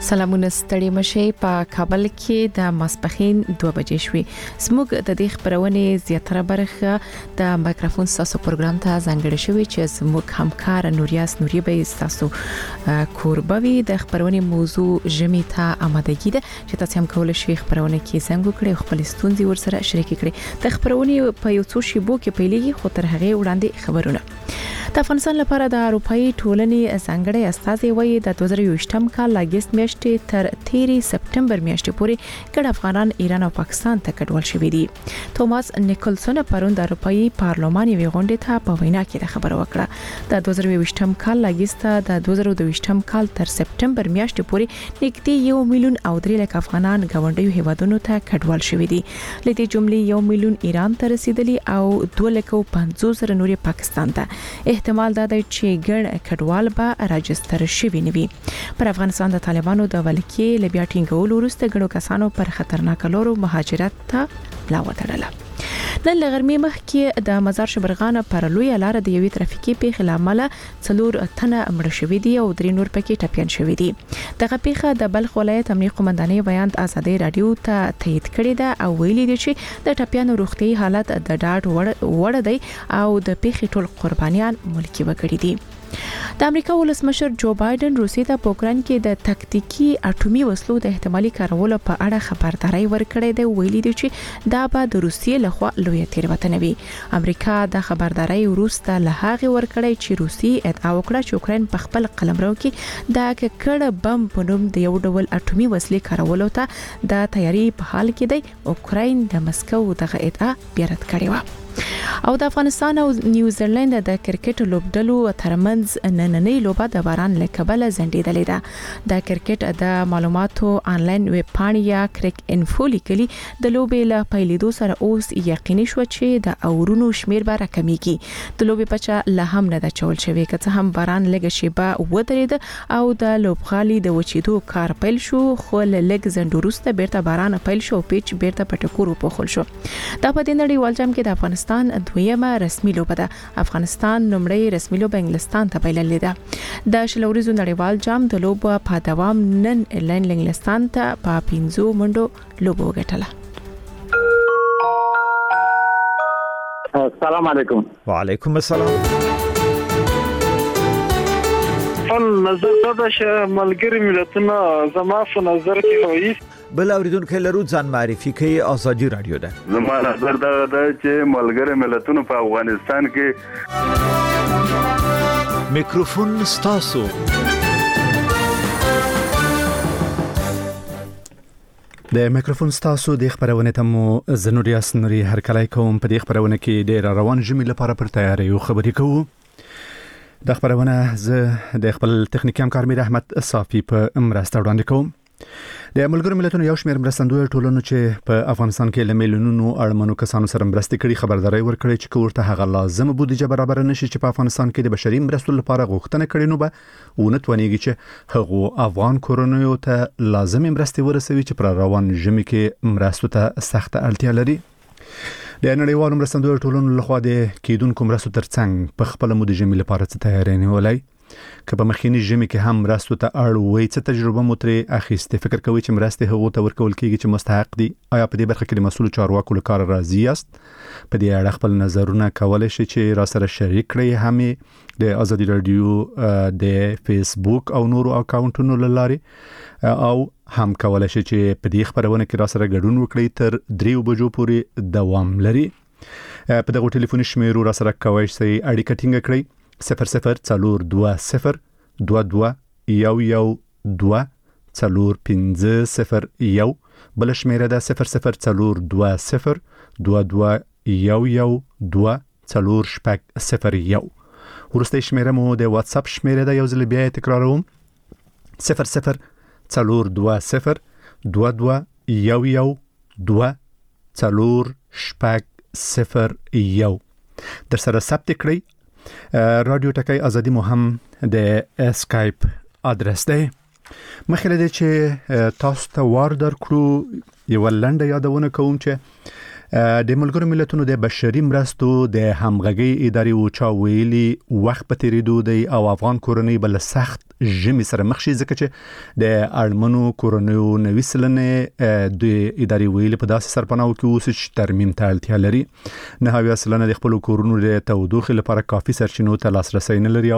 سلامونه ستړي مشه په کابل کې د ماسپخین 2 بجې شوې زموږ د دې خبرونه زیاتره برخه د مایکروفون ساسو پروګرام ته ځانګړې شوې چې زموږ همکار نوریاس نوري به تاسو کوربوي د خبرونه موضوع جمی ته آمادګی ده چې تاسو هم کولای شئ خبرونه کې څنګه کړئ خپل ستونزې ورسره شریک کړئ د خبرونه په یو څو شیبو کې پیلېږي خو تر هغه وړاندې خبرونه د افغانستان لپاره د اروپאי ټولنې ځانګړي استازي وایي د 2023م کال لاګست میاشتې تر 13 سپټمبر میاشتې پورې ګډ افغانان ایران او پاکستان ته کډوال شوي دي. توماس نیکلسون پرون د اروپאי پارلمان یوې غونډې ته په وینا کې د خبرو وکړه. د 2023م کال لاګست د 2022م کال تر سپټمبر میاشتې پورې نږدې 1 میلیون او 3 لک افغانان ګاونډیو هیوادونو ته کډوال شوي دي. لدې جملې 1 میلیون ایران ته رسیدلی او 250,000 نورې پاکستان ته. احتمال دا دی چې ګڼ کډوال به راجستر شوي نه وي. پر افغانستان د طالبانو د ولکې لبیا ټینګول وروسته ګڼو کسانو پر خطرناک لورو مهاجرت ته لا وتړله. نن لغرمې مخکې د مزار شبرغان پر لوی لار د یوې ترافیکي پیښې لامل 4 تنه مړ شوي دي او 3 نور پکې ټپيان شوي دي. دغه پیښه د بلخ ولایت امنیه قومندانۍ بیان ازادي رادیو ته تایید کړې ده او ویلي دي چې د ټپيانو روغتي حالت د ډاډ وړ دی او د پیښې ټول قربانيان ملکی وګړي دي. د امریکا ولسمشر جو بایدن روسیې ته په اوکران کې د تکتیکی اټومي وسلو د احتمالي کارولو په اړه خبرداري ورکړې ده ویلي دي چې دا به د روسیې لخوا لوی تیروتنه وي. امریکا د خبرداري وروسته له هغه ورکړې چې روسیې ادعا وکړه چې اوکران په خپل قلمرو کې د ککړ بم په نوم د یو ډول اټومي وسلې کارولو ته د تیاری په حال کې دی. اوکرين د مسکو دغه ادعا بیا رد کړې و. او د افغانستان او نیوزیلند د کرکټ لوبډلو ترمنځ نننۍ لوبه د باران له کبله ځنډېدلې ده. د کرکټ د معلوماتو آنلاین ویب پاڼې یا کرک انفو لیکلي د لوبې له پیلېدو سره اوس یقیني شو چې د اورونو شمیر به راکمیږي. د لوبې پچا له هم نه د چول شوی که څه هم باران لږ شیبه ودرېد او د لوبغالي د وچېدو کار پیل شو خو لږ ځنډورسته بیرته باران پیل شو پیچ بیرته پټکور وپوخل شو. دا په دې نړیوال جام کې د افغانستان دویمه رسمي لوبه ده. افغانستان لومړی رسمي لوبه انګلستان ته بایللې ده. د شلوريزو نړیوال جام د لوبو په دوام نن ایرلند انګلستان ته په 15 منډو لوبه وګټله. السلام علیکم. وعلیکم السلام. نظر دا چې ملګری ملتونه زما په نظر کې وایي بل اوریدونکو لرو ځان معرفي کوي ازادي رادیو ده. زما نظر دا چې ملګری ملتونه په افغانستان کې میکروفون ستاسو. د میکروفون ستاسو د خبرونه ته مو زنوریاس نوري هر کله کوم په دې خبرونه کې ډیر روان جمی لپاره پر تیاری او خبرې کوو. د خبرونه زه د خپل تخنیکی همکار میر احمد صافی په مرسته وړاندې کوم. د ملګرو ملتونو یو شمېر مرستندوی ټولنو چې په افغانستان کې له میلیونونو اړمنو کسانو سره مرستې کړي خبرداري ورکړي چې کوړه هغه لازم بودیجه برابر نشي چې په افغانستان کې د بشري مرستو لپاره غوښتنه کړي نو به ونتونیږي چې هغه افغان کورونو ته لازم مرستې ورسوي چې پر روان ژمي کې مرستو ته سخت اړتیا لري. د نړیوالو مرستندوی ټولنو لخوا د کیدونکو مرستو ترڅنګ په خپل مو د ژمي لپاره څه تیاری نیولای که په مخکینی ژمي کې هم مرستو ته اړ وای څه تجربه مو ترې اخیسته فکر کوي چې مرستې هغه ته ورکول کیږي چې مستحق دي. آیا په دې برخه کې د مسؤل چارواکو لپاره راضي یاست؟ په دې اړه خپل نظرونه کولای شئ چې را سره شریک کړئ. هم د ازادي رادیو د فیسبوک او نورو اکاونټونو لاري او هم کولای شئ چې په دې خبرونه کې را سره ګډون وکړئ. تر 3 بجو پورې دوام لري. په دغه ټلیفوني شمیرو را سره کوئ چې اړیکه ټینګ کړئ 002022224501 بل شمیره ده 002022224501 ورسته شمیره مو د واتس اپ شمیره ده یو ځل بیا تکراروم 002022224501 در سره ثبت کړئ. رادیو ټکی ازادي مو هم د اسکایپ ادرس دی. مخکې له چې تاسو ته وار درکړو یو لنډه یادونه کوم چې د ملګرو ملتونو د بشري مرستو د همغږي ادارې اوچا ویلي وخت په تیریدو دی او افغان کورنۍ بل سخت ژمي سره مخ شي ځکه چې د اړمنو کورنیو 90% د ادارې ویلي په داسې سرپناو کې اوس چې ترمیم ته اړتیا لري. 90% د خپل کورونو د تودوخې لپاره کافي سرچینو ته لاسرسي نه لري او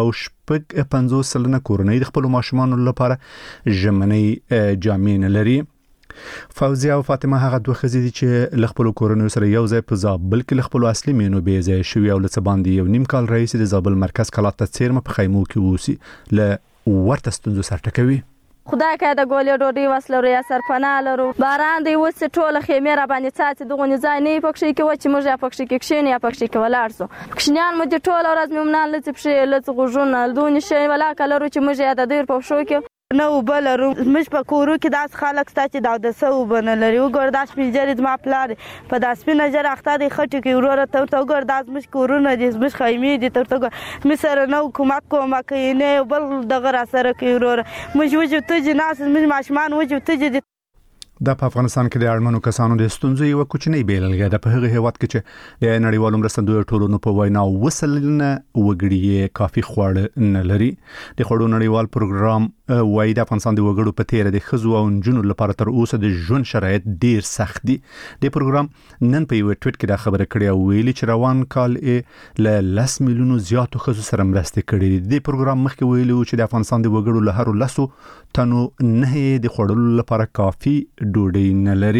50% کورنۍ د خپل ماشومانو لپاره ژمنۍ جامې نه لري. فوزیه او فاطمه هغه دوه ښځې دي چې له خپلو کورنیو سره یو ځای په زابل کې له خپلو اصلي مینو بې ځایه شوي او له څه باندې یو نیم کال راهیسې د زابل مرکز کلات ته څیرمه په خیمو کې اوسي له ورته ستونزو سره ټکوي. خدای که د ګولې ډوډۍ وسلو یا سرپناه لرو باران دی اوس ټوله خیمې را باندې څاڅي دغه ځای نه پکښې کې و چې موږ یا پکښې کې کښېنو یا پکښې کې ولاړ سو کوچنیان مو د ټوله ورځ ممنان لڅې پښې لڅ غوږونه دونې شی ولاکه لرو چې موږ یا د دوی په پښو کې نه اوبه لرو. موږ په کورو کې داسې خلک شته چې د اودسه اوبه نه لري. وګوره دا سپین ږیری زما پلار په دا سپینه ږیره اخته دی خټې کې وروره ته ورته وګوره دا زموږ کورونه دي زموږ خیمې دي ته ورته وګوره موږ سره نه حکومت کومک کوي نه یو بل دغه راسره کوي وروره موږ وجو تجې ناست زموږ ماشومان وجو تجې دي. د افغانستان کې د اړمنو کسانو د ستونزو یو کوچنی بیلګه ده په هغه هیواد کې چې د نړیوالو مرستندویو ټولنو په وینا وسلنه وګړي کافي خواړه نه لري. د خوړو نړیوال پروګرام وایي د افغانستان د وګړو په تیر د ښځو او نجونو لپاره تر اوسه د ژوند شرایط ډیر سخت دي. د پروګرام نن په یو ټویټ کې دا خبره کړې او ویلي چې روان کال له 10 میلیونو زیاتو ښځو سره مرستې کړې. د پروګرام مخکې ویلي چې د افغانستان د وګړو له هرو 10 تنو نه د خوړلو لپاره کافي ډوډۍ نه لري.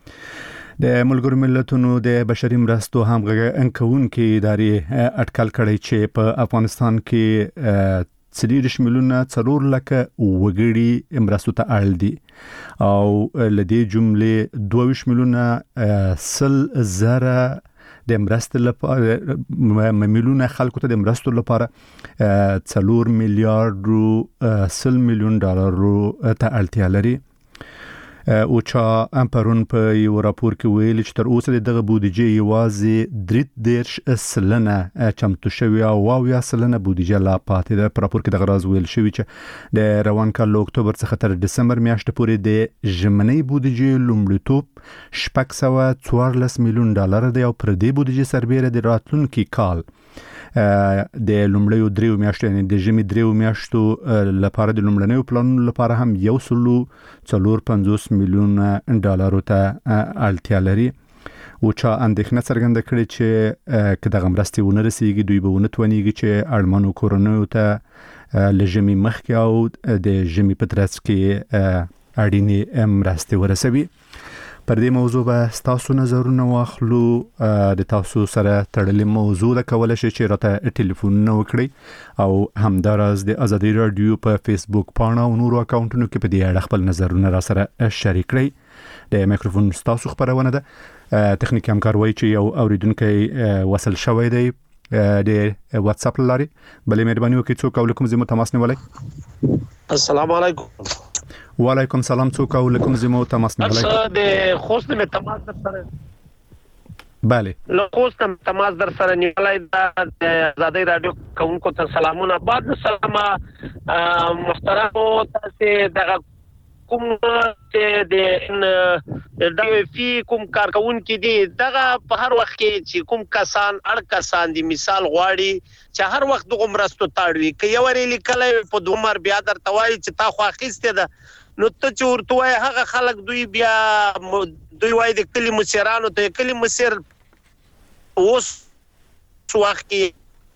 د ملګرو ملتونو د بشري مرستو همغږي انکونکو ادارې اټکل کړی چې په افغانستان کې 3 میلیونه 4 لکه وګړي مرستو ته اړ دي او لدې جملې 22 میلیونه 100 زره د مرستو لپاره میلیونه خلکو ته د مرستو لپاره 4 میلیارډ 100 میلیون ډالر ته اړتیا لري. اوچا امپرون په یو راپور کې ویلي چې تر اوسه دغه بودیجه یوازې 3% چمتو شوی او 20% بودیجه لا پاتې ده. په راپور کې دغه راز ویل شوی چې د روان کال له اکتوبر څخه تر دسمبر میاشتې پورې د ژمنۍ بودیجه لومړیتوب 614 میلیون ډالر دی او پر دې بودیجه سربېره د راتلونکي کال د لومړیو 3 میاشتو یعنی د ژمي 3 میاشتو لپاره د لومړنیو پلانونو لپاره هم 1.450 میلیون ډالر ته اړتیا لري. اوچا اندېښنه څرګنده کړې چې که دغه مرستې ونه رسیږي دوی به ونه توانیږي چې اړمنو کورنیو ته له ژمي مخکې او د ژمي په ترڅ کې اړینې مرستې ورسوي. پر دې موضوع به تاسو نظرونه واخلو. د تاسو سره تړلې موضوع ده کولای شئ چې راته ټلیفون وکړئ او همداراز د ازادي رادیو په فیسبوک پاڼه او نورو اکاونټونو کې په دې اړه خپل نظرونه را سره شریک کړئ. د میکروفون تاسو خبرونه ده. تخنیکی همکار وایي چې یو اوریدونکو وصل شوی دی د واتس اپ لاري. بلې مهرباني وکړئ څوک او کوم زمو تماس نیولای. السلام علیکم. وعلیکم سلام څوک او کوم زمو تماس نیولای. د خوست می تماس در سره بله له خوست تماس در سره نیولای د آزادی رادیو کوونکو ته سلامونه. بعد سلام محترم تاسو دغه کوم چې د WFP کوم کارکونکو دي دغه په هر وخت کې چې کوم کسان کسان دي مثال غواړي چې هر وخت دغه مرستو تاړوي که یو ری لیکلای په دومره بیا درته وایي چې تا خو اخیسته ده نو ته چې ورته وایي هغه خلک دوی بیا دوی وایي د کلی مسیرانو ته کلی مسیر اوس وخت کې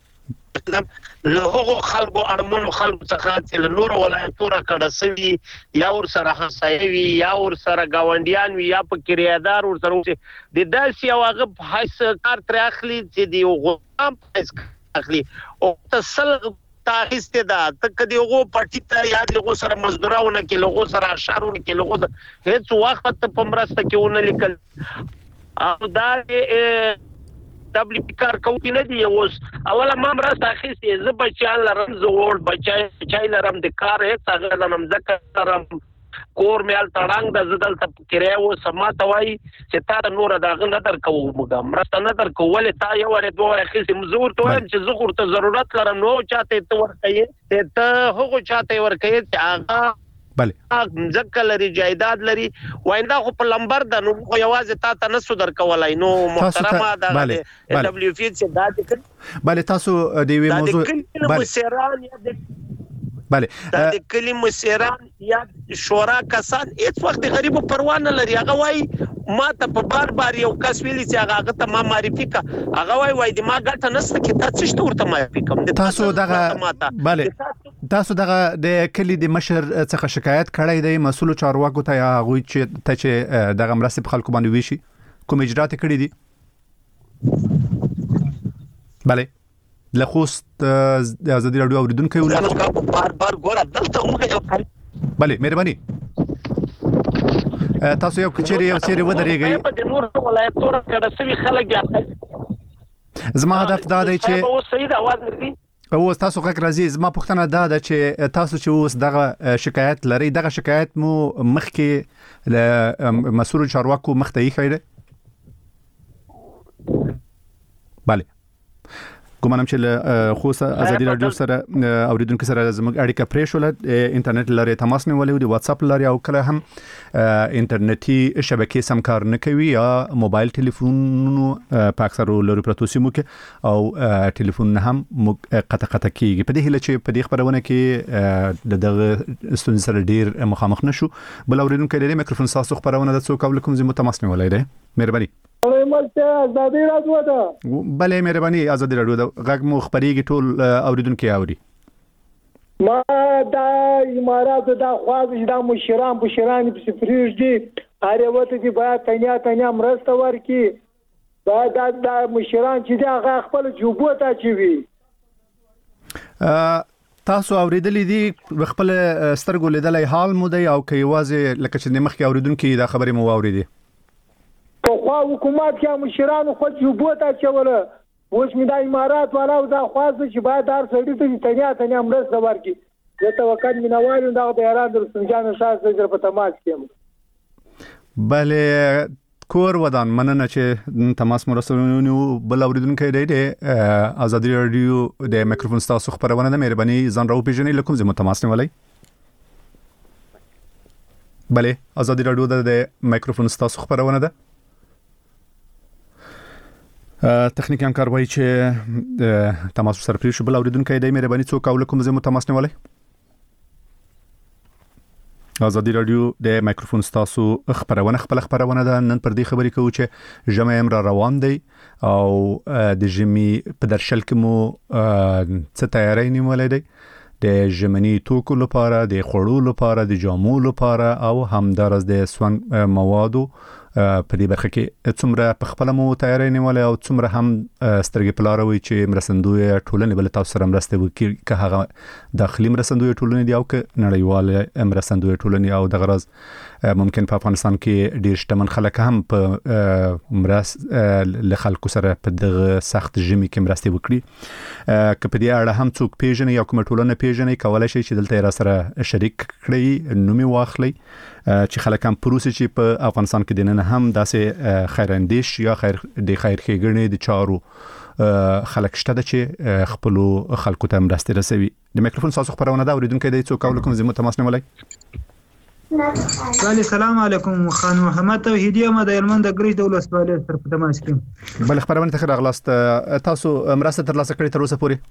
له هغو خلکو اړمنو خلکو څخه چې له نورو ولایتونو کډه سوي یا ورسره همسایه وي یا ورسره ګاونډیان وي یا په کریادار ورسره د داسې یو هغه حیث کار ترې اخلي چې د غلام حیث اخلي او تسل تاخیسته ده ته کدی هغو پټی ته یا د هغو سره مزدورونه کې له هغو سره اشارونه کې له هغو هیڅ وخت په مرسته کې ونه لیکل او دا WFP کار کوي نه دی اوس اوله ما مرسته اخیستې زه بچیان لرم زه وړ بچای لرم د کار هیڅ هغه لرم ځکه لرم کور مې الټړنګ د زدل ته کرای و سما ته وای چې تا نور دغه نه در کوو موږ مرسته نه در کول تا یو ور دوه اخیستې مزور ته چې زه ورته ضرورت لرم نو چاته ته ورکې ته هغه چاته ورکې چې هغه بله ځکه لري جایداد لري ویندا خو په لمبر د نو خو یوازې تا ته نسو درکولای نو محترمه د دبليو اف چې دا بله تاسو د وی موضوع بله د کلمو سیران یا شورا کسان هیڅ وخت غریب پروا نه لري هغه وای ما ته په بار یو کس ویلی چې هغه ته ما معرفي کا هغه وای د ما ګټه نشته کې تاسو څه ورته معرفي کوم تاسو دغه بله تاسو دغه د کلی د مشر څخه شکایت کړی دی مسؤل چارواکو ته یا غوي چې دغه مرستې په خلکو باندې ویشي کوم اجرات کړی دي بله لخوست د ازادي رادیو اوریدونکو یو بار ګور دلته موږ بله مهرباني تاسو یو کچري یو سری ودرېږئ په نور ولایتونو کې د سوي خلک زما هدف دا دی چې اوس صحیح आवाज لري اوس تاسو غږ راځي زما پوښتنه دا ده چې تاسو چې اوس دغه شکایت لري دغه شکایت مو مخکې له مسؤل چارواکو مخته یې خیره bale کومنم چې خو ازادي رادیو سره اوریدونکو سره زموږ اړیکه پرې شول انټرنیټ لري تماس نیولې دی واتس اپ لري او کله هم انټرنیټي شبکې سم کار نه کوي یا موبایل ټلیفونونو په اکثرو لري پروتو سیمو کې او ټلیفون هم قطع کیږي په دې هله چې په دې خبرونه کې دغه ستونزې سره ډیر مخامخ نشو بل اوریدونکو لري میکروفون تاسو خبرونه د څوک کوم زمو تماس نیولې دی مهرباني ازادي رادیو ده بله مهرباني ازادي رادیو ده غږ مو خبريږي ټول اوریدونکو اوري ما دا امارات دا خواږه دا مشران بشران په سفریج دي هره وته دي باید تنیا مرسته ورکي دا مشران چې دا خپل جوبو ته چوي تاسو اوریدلې دي خپل سترګو لیدلې حال مو دی او کې واځي لکه چې مخکې اوریدونکو دا خبره مو اوریدي خو حکومت کې مشران خو جوبو ته چوله اوس می دا امارات والا دا خوازه چې باید دار سړی ته تنیا مرسته ورکي زه توکل مینوالم دا د ایران د سنجان شاه سره په تماس کې بله کور ودان مننه چې تماس مرسلونو بل اوریدونکو دی ازادي رادیو د میکروفون تاسو خبرونه د مهرباني ځان راو پیژنې لکه زمو تماس نیولای بله ازادي رادیو د میکروفون تاسو خبرونه ده تخنیکی همکار وایي چې تماس سره پریښو بل اوریدونکو دی مهرباني څوک او کوم زمو تماس نیولای ازادي رادیو د میکروفون تاسو خبرونه ده نن پر دې خبرې کوو چې جمع امر روان دی او د جمی په درشل کې مو څه تیاری نیولای دی د ژمنی توکو لپاره د خوړو لپاره د جامو لپاره او همدارس د سون موادو په دې برخه کې څومره په خپل مو تیاری نیولای او څومره هم سترګې پلاروي چې مرسندوی ټولنې بل تاسو سره مرسته وکړي که هغه داخلي مرسندوی ټولنې دی او که نړیوال مرسندوی ټولنې او د غرض ممکن په افغانستان کې ډیر شتمن خلک هم په له خلکو سره په دغه سخت ژمي کې مرسته وکړي که په دې اړه هم څوک پیژنې یا کوم ټولنه پیژنې کولای شي چې دلته را سره شریک کړي نومي واخلي چې خلک هم پروسه چې په افغانستان کې دنه هم داسې خیراندیش یا خیر ښېګڼې د چارو خلک شته چې خپل خلکو ته مرسته رسوي د میکروفون تاسو خبرونه دا اوریدونکو د څوک کوم زمو تماس نیولای السلام علیکم خان محمد توحیدی ما د یلمن د ګریج دولت سوالې تر په تماس کې بل خبرونه ته راغلاست تاسو مرسته ترلاسه کړې تر اوسه پورې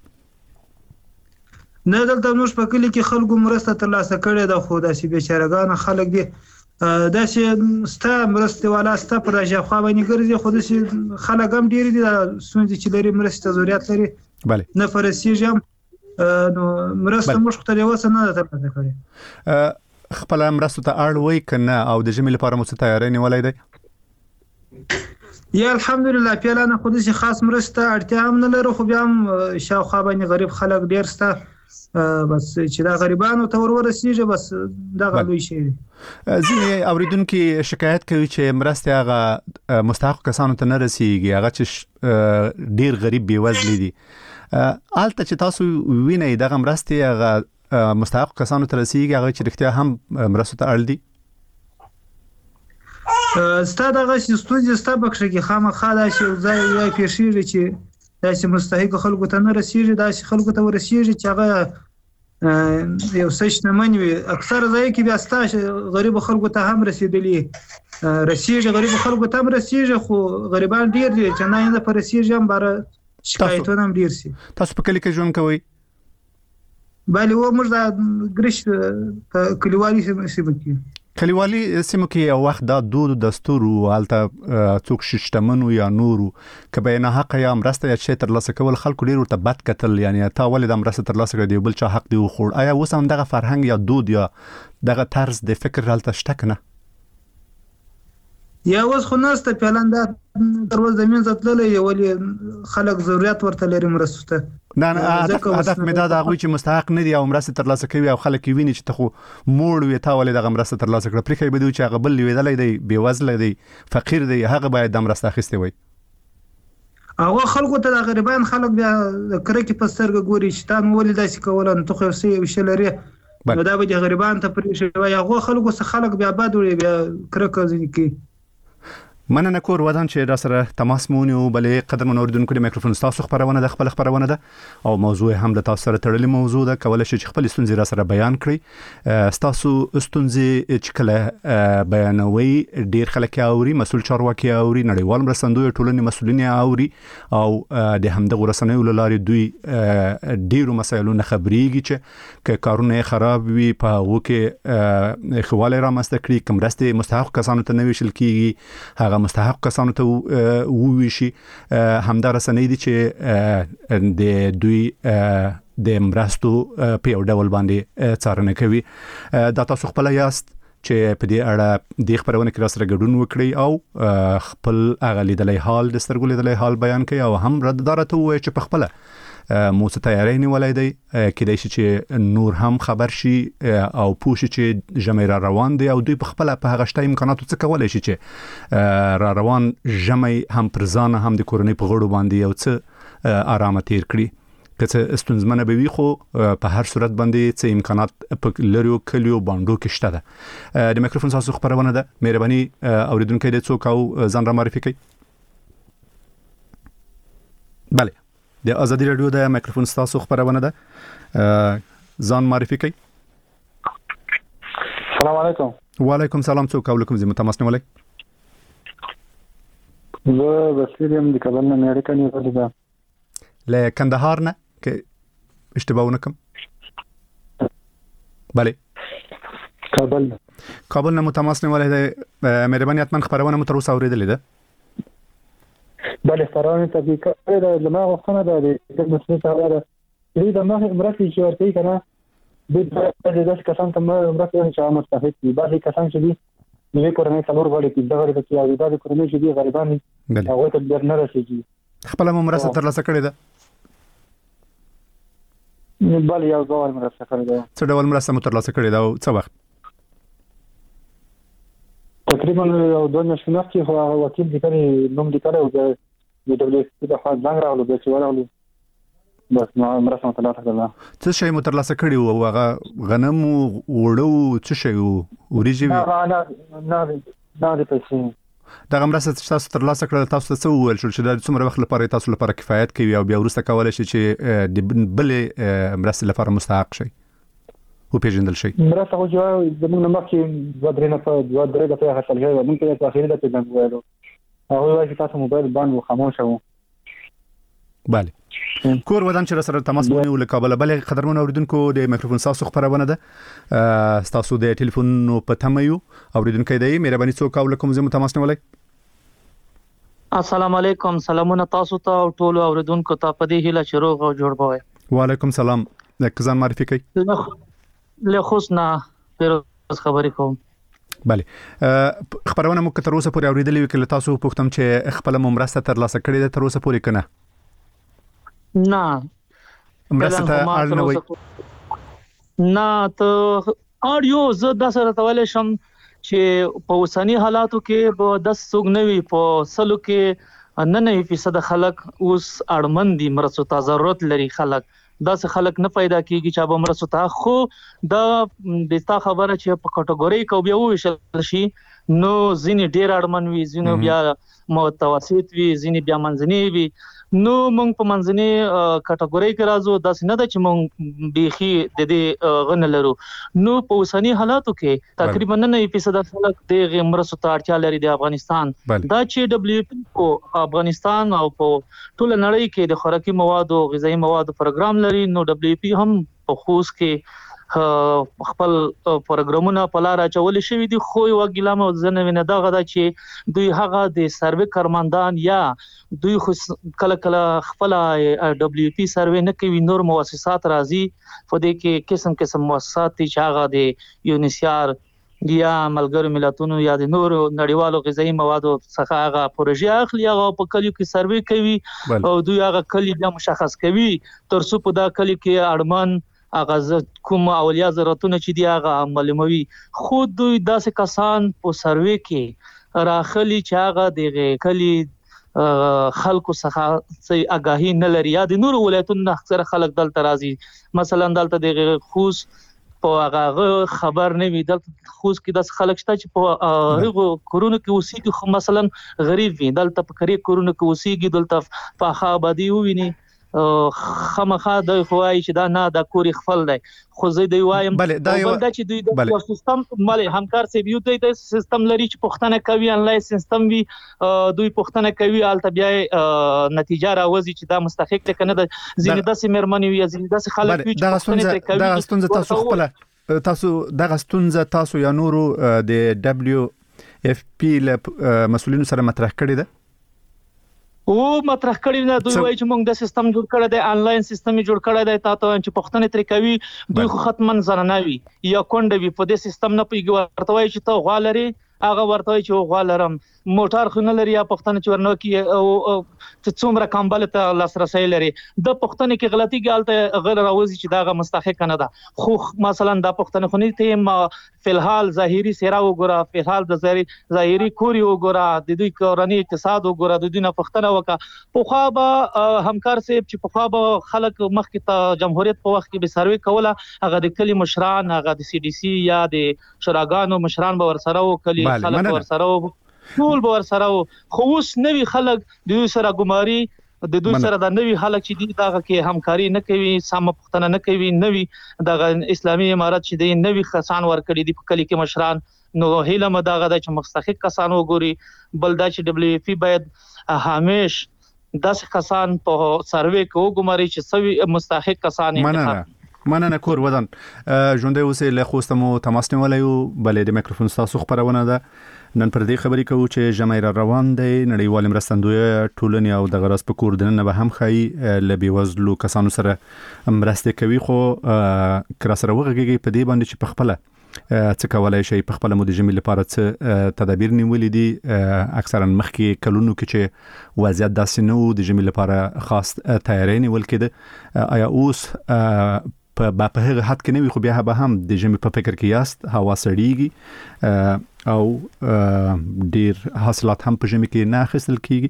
نه دلته موږ په کلی کې خلکو مرسته ترلاسه کړې ده خو داسې بیچارهګان خلک دي داسې ستا مرسته والا ستا پر ژبه باندې ګرځي خو داسې خلک هم ډیر دي سونځي چې لري مرسته ضرورت لري bale نه فرسیږي نو مرسته موږ ته یوسه نه ترلاسه کړې خپل مرسته ته اړ وای کنه او د جمی لپاره مو څه تیاری نیولای دی یا الحمدلله پیلانه خو دې خاص مرسته اړتیا هم نه لري خو بیا هم شاوخوا باندې غریب خلک ډیر ستا بس چې دا غریبانو ته ورسیږي بس دا غلوي شي ځینې اوریدونکو شکایت کوي چې مرسته هغه مستحق کسانو ته نه رسیږي هغه چې ډیر غریب بیوزل دي آلته چې تاسو وینئ دغه مرسته هغه مستحق کسانو ته رسیږي هغه چې رښتیا هم مرسته ته اړ دي ستا دغه ستونزې ستا بخښه کې خامخا دا چې ځای یا پیښیږي چې داسې مستحق خلکو ته نه رسیږي داسې خلکو ته ورسیږي چې هغه یو څه شتمن وي اکثر ځای کې بیا ستاسو غریب خلکو ته هم رسیدلی رسیږي غریب خلکو ته هم رسیږي خو غریبان ډیر دي چې نه یې پر رسیږي هم بار شکایتونه هم ډیر سي تاسو په کلی کې ژوند کوئ بله و موږ د ګرش په کلیوالي سیمه کې کلیوالي سیمه کې یو وخت دا دود دستور او الته څوک شتمنو یا نورو کبه نه حق یا مرسته یا شی تر لاسه کول خلکو ډیر ورته بد کتل یعنی تا ولې د مرسته تر لاسه کړی بل چا حق دی خو آیا اوس هم دغه فرهنګ یا دود یا دغه طرز د فکر حالت شته کنه یا اوس خو نسته پلان دا دروازه زمين زتللې ولې خلک ضرورت ورته لري مرسته نه هدف مې دا هغه چې مستحق نه دي او مرسته تر لاسه کوي او خلک ویني چې ته خو موړ وي تا ولې د مرسته تر لاسه کړ پرې کوي بده چې هغه بل ویدلې دی بیوزله دی فقیر دی هغه باید د مرسته اخیسته وي هغه خلکو ته د غریبان خلک بیا کرکې په سترګه ګوري چې تان ولې داسې کولن ته خو څه وشلري دا به د غریبان ته پرې شوی هغه خلکو څخه خلک بیا بد وي بیا کرکه ځنی کی مننه کور ودان چې را سره تماس مونږ بلې قدم اوریدونکو د میکروفون تاسو خبرونه د خپل خبرونه ده او موضوع هم د تاسو سره تړلې موضوع ده کولای شي چې خپل ستونزې را سره بیان کړئ تاسو ستونزې چې کله بیانوي ډیر خلک اوري مسول چارواکي اوري نړیوال مرستندوی ټولنې مسولین اوري او د همدغه رسنیو لارې دوی ډیرو مسایلونو خبريږي چې کارونه خراب وي په وکه خواله را مستکړي کوم راسته مستحق کسانو ته نوي شل کیږي مستحق کسانو ته وویشي همدا رسنۍ دي چې د دوی د مرستو په یو ډول باندې څارنه کوي دا تاسو خپل یاست چې په دې اړه د خبرونه کې سره ګډون وکړي او خپل اغلی د حال د سترګو د حال بیان کوي او هم رددارته وي چې په خپل مو څه تیاری نیولای دی کېدای شي چې نور هم خبر شي او پوښي چې جمع را روان دي او دوی په خپل په هغه شته امکاناتو څه کولای شي چې را روان جمع هم پر ځان هم د کورنۍ په غړو باندې یو څه آرامه تیر کړي که ستونزمنه به وي خو په هر صورت باندې څه امکانات په لریو کلیو باندې کې شته ده د میکروفون تاسو خبرونه ده مهرباني اوریدونکو د څوک او ځان را معرفي کړئ bale د ازادي رادیو د میکروفون تاسو خبرونه ده ځان معرفي کړئ السلام علیکم وعلیکم السلام څوک او کوم زموږ تماس نیولای زه بسیریم د کابل نه امریکا نه راځم له کندهار نه کې اشتباه ونکم bale کابل نه متماس نیولای ده مهرباني اتمن خبرونه مو تر اوسه اوریدلې ده بله فرانه تحقیق کړی لمه غوښتنه ده د مسلې سره ده دې د ما مرکه چې ورته کنه د کسان ته مرکه چې مستحق دي بعضی کسان چې دي نو کورنۍ څلور غړي چې دغه د چې د کورنۍ چې دي غریبان هغه ته ډیر نه رسیږي خپل مرسته تر لاسه کړی ده بله یو ډول مرسته کړی ده څه ډول مرسته تر لاسه کړی ده او څه وخت تقریبا یو دوه میاشتې مخکې خو هغه وکیل د کړي نوم لیکلی او د دبليو د خوا ځنګ راغلو بیا چې ورغلو بس نو مرسته تر لاسه کړله څه شی تر لاسه کړي او هغه غنم وړو څه شی وریجې نه د پیسې دا مرسته تاسو تر لاسه کړل تاسو ته څه وویل شو چې د څومره وخت لپاره تاسو لپاره کفایت کوي او بیا ورسته کولای شي چې د بل مرسته لپاره مستحق شي او پیژندل شي مرسته خو زموږ نه مخکې دوه درې دفعې حاصل شوی و ممکن په اخري دفعه څنګه وایو هغه وایي چې تاسو موبایل باندې خاموش وو bale کور ودان چې سره تماس مونږ له کابل بل قدرمن اوریدونکو د میکروفون تاسو خبرونه ده تاسو د ټلیفون په تمایو اوریدونکو دی مهرباني څوک او کوم زمو تماس نیولای السلام علیکم سلامونه تاسو ته او ټول اوریدونکو ته په دې هیله چې روغ او جوړ بوي وعلیکم السلام ځان معرفي کړئ له خوشنا پیروز خبرې کوم bale خبرونه مو تر اوسه پورې اوریدلې وکړه تاسو پوښتم چې خپل مرسته تر لاسه کړې ده تر اوسه پورې کنه نه مرسته ته اړ نه وي نه ته اړیو زه د سره تولې شم چې په اوسنی حالاتو کې به 10 سوګ نوي په سلو کې 99% خلک اوس اړمن دي مرسته ته ضرورت لري خلک داسې خلک نه پیدا کیږي چې به مرسته ته خو د دستا خبره چې په کټګوري کو بیا وشل شي نو ځینې ډیر اړمن وي ځینې بیا متوسط وي ځینې بیا منځنی وي نو موږ په منځني کټګوري کې راځو دا نه ده چې موږ بيخي د دې غن لرو. نو په اوسنی حالاتو کې تقریبا 90% خلک د مرستو ته اړتیا لري د افغانستان. دا چې WFP په افغانستان او په ټول نړۍ کې د خوراکي موادو غذایی موادو پروګرام لري. نو WFP هم په خوست کې خپل پروګرامونه په لار اچول شوی دي. خو یو ګلامه ځنه دا غدا چې دوی هغه د سروې کارمندان یا دوی کله کله خپل WFP سروې نه کوي، نور مؤسسات راځي په دې کې قسم مؤسسات چې هغه د یونیسیار یا ملګرو ملتونو یا د نور نړیوالو غذایی موادو څخه هغه پروژې اخلي، هغه په کلیو کې سروې کوي او دوی هغه کلی بیا مشخص کوي ترڅو په دا کلی کې اړمن هغه کوم اولیا ضرورتونه چې دی هغه معلوموي. خود دوی داسې کسان په سروې کې راخلي چې هغه د کلی خلکو څخه آگاهی نه لري یا د نور ولایتونو اکثر خلک دلته راځي. مثلا دلته د خوست په هغه خبر نه وي، دلته خوست کې داس خلک شته چې په هغه کورونو کې اوسېږي، خو مثلا غریب وي، دلته په کری کورونو کې اوسېږي، دلته په آبادی وویني خامخا د خوای چې دا نه د کوري خپل دی. خو زه دی وایم دا چې دوی د سیستم مالي همکار سي بیو د سیستم لري چې پښتنه کوي، انلاین سیستم وي، دوی پښتنه کوي الته بیا نتیجه راوځي چې دا مستحق دی کنه د زینې داسې مرمنې وي زینې داسې خلک وي چې پښتنه کوي. دا ستونزه تاسو خپل دغه ستونزه تاسو یا نورو د WFP له مسؤلینو سره مطرح کړی ده او مطرح کړی نه؟ دوی وایي چې موږ د سیستم جوړ کړی دی، آنلاین سیستم جوړ کړی دی، تاسو چې پښتنه تر کوي دوی خو ختمن زنانه وي یا کونډه وي په دې سیستم نه پیږي. ورته وایي چې ته غوالري هغه ورته وایي چې غوالرم موټر خو نه لري یا پښتنه چې ورنو کې او څومره کمبل ته لاسرسي لري. د پښتنه کې غلطي ګالته غیر راوځي چې داغه مستحق نه ده. خو مثلا د پښتنه خو نه ته فلحال ظاهري سیرا وګوره، فلحال د ظاهري کوري وګوره، د دوی کورنۍ اقتصاد وګوره، د دوی نه پښتنه وکا په خو به همکار سیب چې په خو به خلک مخکې ته جمهوریت په وخت کې به سروي کوله، هغه د کلی مشران، هغه د CDC یا د شوراګانو مشران به ورسره او کلی خلک ورسره ټول به ورسره. خو اوس نوی خلک د دوی سره ګماري، د دوی سره د نوی خلک چې دی دغه کې همکاري نه کوي، سم پښتنه نه کوي، نوی دغه اسلامي امارات چې دی نوی خسان ورکړي دی په کلی کې مشران. نو هیله مداغه د چې مستحق کسان وګوري، بل دا چې WFP باید همیش داسې کسان په سروې کې وګماري چې سوي مستحق کسان مننه کور ودان ژوندې اوسې له خوستمو تماس نیولایو. بلې د میکروفون تاسو خبرونه ده نن پر دې خبرې کوو چې جمعیر روان دی نړیوال مرستندوی ټولنې او د غرض په کور دننه به هم خای لبي وزلو کسانو سره مرسته کوي. خو کر سره وغږیږي په دې باندې چې په خپل څه کولای شي په خپل مو د جمعې لپاره څه تدابیر نیولې دي. اکثرا مخکې کلونو کې چې وضعیت داسې نه و د جمعې لپاره خاص تیاری نیول کېده، آیا اوس په هغه حد کې نه وي؟ خو بیا به هم د جمعې په فکر کې یاست، هوا سړیږي او ډیر حاصلات هم په جمعې کې نه اخیستل کیږي.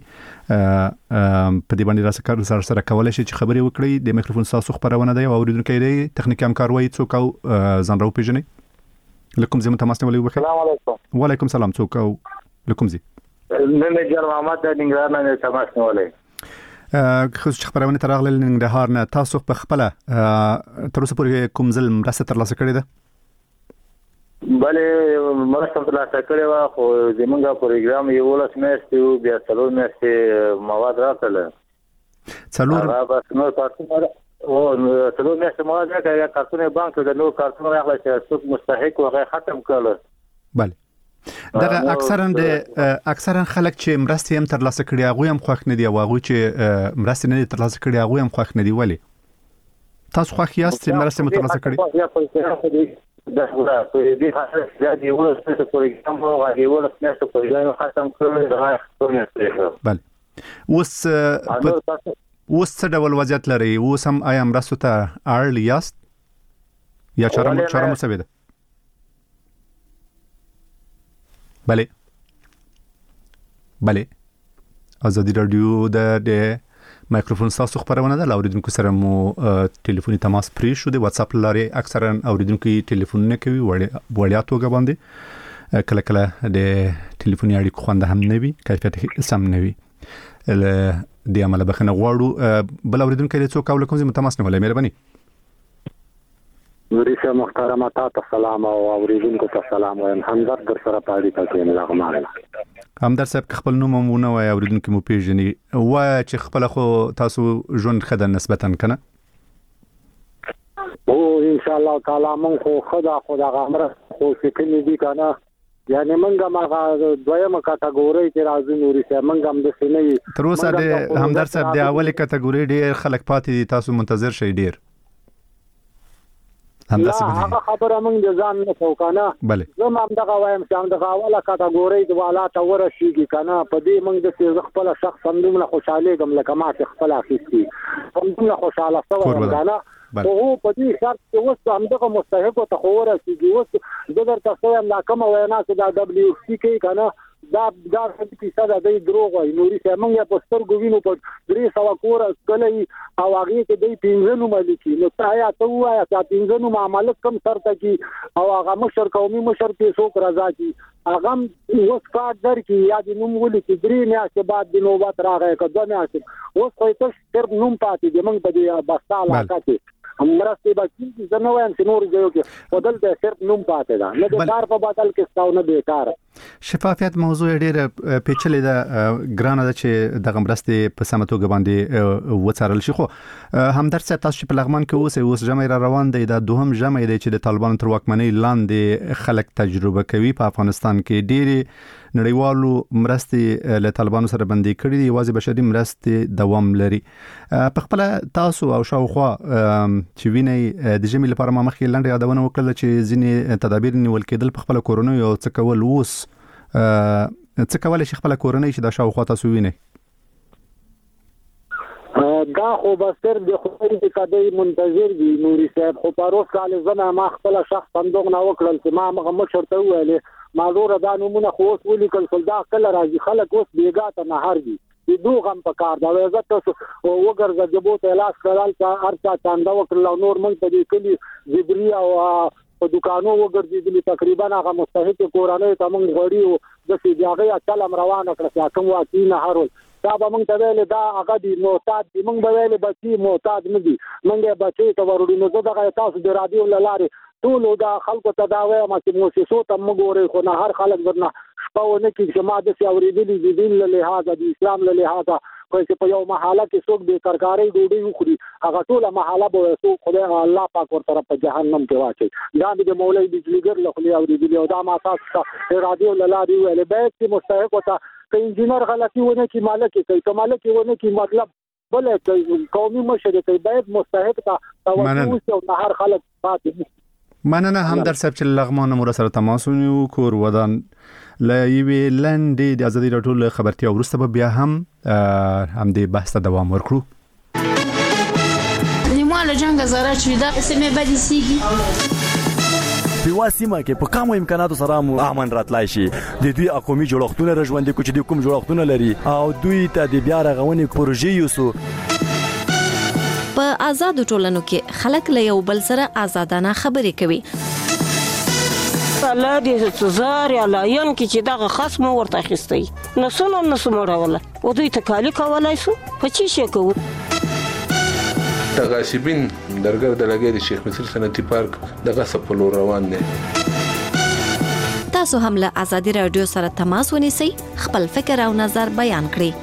په دې باندې راځه سره کولای شي چې خبرې وکړي. د میکروفون تاسو خبرونه دی او اوریدونکو دی تخنیکی همکار وایي څوک او ځان راو پیژني. لکم زمو تماس نیولې وکړه. السلام علیکم. وعلیکم السلام. څوک او لکم زی نن جان محمد د ننګرهار نه تماس نیولې. خو چې خبرونه ترغله ننګرهار نه تاسو په خپل تر اوسه پورې کوم ځل مرسته ترلاسه کړې ده؟ بله مرسته ترلاسه کړې و، خو زمونږ پروګرام یو ولس میاشتې بیا څلور میاشتې مواد راکړل. څلور بس نو تاسو او څلور میاشتې مواد راکړل، کارتونه بانک د نو کارتونه راغله چې څوک مستحق وغه ختم کړل. بله دغه اکثرا خلک چې مرسته هم ترلاسه کړي هغه هم خوښ نه دي او هغه چې مرسته نه ترلاسه کړي هغه هم خوښ نه دي. ولی تاسو خوښ یاست چې مرسته ترلاسه کړي؟ دا په دې حالت کې د یو څه پروګرام او د یو څه پروګرام ختم کړل راځي. بله اوس څه ډول وضعیت لري؟ اوس هم آیا مرسته ته اړ یاست یا چاره مسوي ده؟ بله ازادي رادیو د مایکروفون تاسو خبرونه ده. اوریدونکو سره مو ټلیفوني تماس پرې شو د واتس اپ لارې اکثرا اوریدونکو ټلیفون نه کوي وړیا توګه باندې کله کله د ټلیفوني اړیکو خوند هم نه وي، کیفیت سم نه وي. د عمل بخنه غواړو بل اوریدونکو له څوک او کوم ځای متماس نه ولې مهرباني وريسه محترمه تاسو سلام او اوریدونکو ته سلام وایم همدرد در سره پاړی تکې لغمان همدرد صاحب خپل نوم مونږ وای اوریدونکو مو پیژني وای چې خپل خو تاسو ژوند خدای نسبتا کنه او ان شاء الله تعالی مونږ خدا غمره خو سکه دي کنه یعنی مونږه ما دویمه کټګوري کې راځي وريسه مونږ هم د سینې تر اوسه د همدرد صاحب د اوله کټګوري ډیر خلک پاتې دي تاسو منتظر شئ ډیر هغه خبره موږ د ځان نه کوو زه هم دغه وایم چې دغه اوله کټګوري د والا ته ورسیږي کنه په دې موږ د خپل شخص همدومره خوشاله کوم لکه ما چې خپل اخیستي همدومره خوشاله سوم کنه او په دې شرط چې اوس همدغه مستحق ته خو ورسیږي اوس د درته څه لا کوم وینا چې دا دبليو سي کې کنه دا هڅه ساده دی دروغ وای نوري چې موږ په سترګو وینو په 300 کور کلی او هغه کې د پینځنو مالکی نو تایا ته وایا چې پینځنو معاملات کم سره کی او هغه مشر قومي مشر کې څوک راځي کی هغه اوس کار در کی یا د نوم ولي چې درې میاشتې بعد د نوبت راغی کده میاشتې اوس خو ته صرف نوم پاتې دی موږ په دې بساله علاقه مرسته باندې زنه وایم چې نور ځایو کې بدل د صرف نوم پاتې ده نه د کار په بدل کې ستاو نه بیکار شفافیت موضوع ډیره پیچلې ده ګرانه ده چې د مرستې په سمتوګ باندې وڅارل شي خو همدرد صاحب تاسو په لغمان کې اوس جمع را روان دی د دوهم جمع دی چې د طالبانو تر واکمنۍ لاندې خلک تجربه کوي په افغانستان کې ډیره نړیوالو مرستې له طالبانو سره بندي کړې دي واځي بشري مرستې دوام لري په خپل تاسو او شاوخوا چې ویني د جمع لپاره ما مخکې لاندې یادونه وکړه چې ځینې تدابیر نیول کېدل په خپل کورونو او څه کول اوس څه کولای شي خپل کورنۍ چې د شاوخوا تاسو ویني دا خو بستر د خپل کډي منتظر دي نوري صاحب خو پروس کال زما ما خپل شخص صندوق نه وکړل چې ما مغه مشرته ویلې ما زور دا نمونه خو اوس ولي کول دا کله راځي خلک اوس بیګا ته نه هرږي د دوغم په کار دا عزت تاسو وګرځه د بوت علاج کړل چې ارچا چاندا وکړل نور مونږ په دې کلی جبري او په دکانو وګرځېدل تقریبا هغه مستحق کورانه ته مونږ غوړي د سیاغه چلم روانه کړ چې کوم واکې نه هرول دا به مونږ ته ویل دا هغه دی معتاد دی مونږ به ویل بچي معتاد نه دي مونږه بچي ته ورودي نو دغه تاسو د رادیو لاره ټول دا خلکو ته دا وایم چې موسسو ته موږ ورې خو نه هر خلک ورنه شپونه کې چې ما د اوریدلې د دین له لحاظه د اسلام له لحاظه خو چې په یو محاله کې څوک به کارکاري ډوډۍ وخوري هغه ټول محاله به څوک خدای الله پاک ورته په جهنم کې واچي دا د مولوی بجلیګر له خلی اوریدلې او دا ما تاسو رادیو لاره ویل به چې مستحق وته ک انجینر غلطي ونه کی مالک کوي مالک ونه کی مطلب بل قومي مشر کوي باید مستحق ته توجه او هر خلک پاتې مننه همدرد صاحب چې لغمان مو سره تماس ونیو کور ودان لایوي لندې د ازادي راډیو له خبرتیا ورسته بیا هم دې بحث ته دوام ورکړو نیمه جنگ زاره چې دا سمې بدې سیږي په واسمه کې په کوم امکاناتو سره امن راتلای شي د دوی اقومي جوړښتونه رژوندې کوچ د کوم جوړښتونه لري او دوی ته د بیا رغونې پروژې یوسو په آزاد ټولنو کې خلک له یو بل سره آزادانه خبرې کوي الله دې زار یا لاین کې چې دغه خصم ورته اخیستي نسونه مړول او دوی تکالی کولای شو په چی شي کوو تغاسبین درګر د لګي د شیخ مصر صنعتي پارک دغه سپلو روان دي تاسو هم له ازادي رادیو سره تماس ونیسئ خپل فکر او نظر بیان کړئ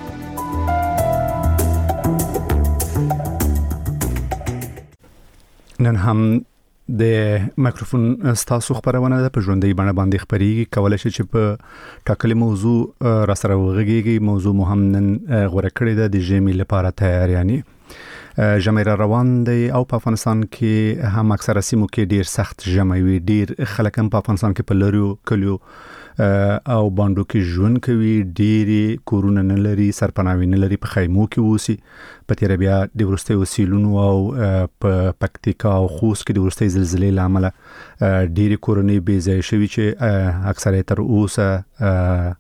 نن هم د مایکروفون ستاسو خبرونه په ژوندۍ باندې باندې خبريږي کولای شي چې په ټاکلي موضوع را سره وغږیږي موضوع مهم نن غوړه کړې ده د جمی لپاره تیار یعنی جمع را روان دی او په افغانستان کې هم اکثره سیمو کې ډیر سخت جمع وي ډیر خلک هم په افغانستان کې په لریو کلیو او باندې کې ژوند کوي ډيري کورونه نه لري سرپناوي نه لري په خیمو کې وسی په تیر بیا د ورستي وسیلونو او په پکتیکا او خوست کې د ورستي زلزلې لامل ډيري کورونه بې ځای شوي چې اکثره تر اوسه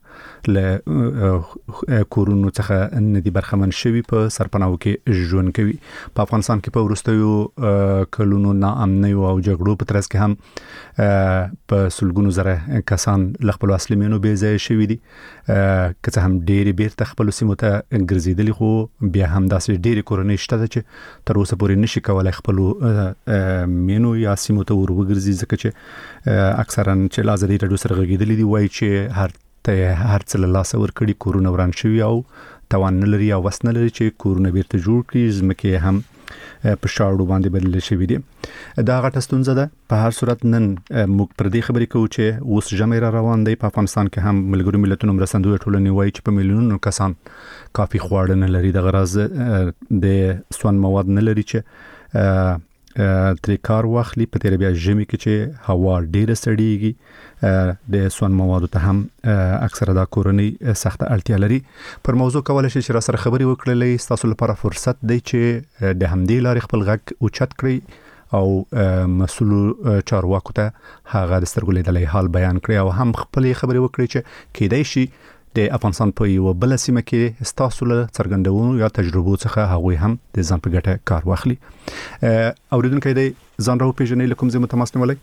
له کورونو څخه ندي برخمن شوي په سرپناو کې ژوند کوي په افغانستان کې په ورستیو کلونو ناامنۍ او جګړو په ترڅ کې هم په سلګونو زره کسان له خپل اصلي مینو به ځای شوی دي که څه هم ډېری بیرته خپل سیمو ته ګرځیدلی خو بیا هم داسې ډېری کورنۍ شته چې تر اوسه پورې نشي کولای خپل مینو یا سیمو ته ورغورځي ځکه چې اکثرا چې لازري رادیو سره غږیدلی دي وایي چې هر څه له لاسه ورکړي کورونه وران شوي او توان نه لري او وس نه لري چې کورونه بیرته جوړ کړي ځمکې هم په شاړو باندې بدل شوي دي دا غټه ستونزه ده په هر صورت نن موږ پر دې خبرې کوو چې اوس ژمی را روان دی په افغانستان کې هم ملګرو ملتونو مرستندویه ټولنې وایي چې په میلیونونو کسان کافي خواړه نه لري دغه راز د سون مواد نه لري چې ترې کار واخلي په تیر بیا ژمي کې چې هوا ډیره سړیږي د سون موادو ته هم اکثره دا کورنۍ سخت اړتیا لري پر موضوع کولای شي چې را سره خبري وکړلې تاسو لپاره فرصت دی چې د همدې لارې خپل غږ اوچت کړئ او مسؤل چارواکو ته هغه د سترګو لیدلې حال بیان کړي او هم خپل خبري وکړي چې کېدای شي د افغانستان په یو بل سیمه کې ستاسو له څرګندونو یا تجربو څخه هغه هم د ځان په ګټه کار واخلي اوریدونکو د ځان راو پیژنې لکم زموږ تماس نیولای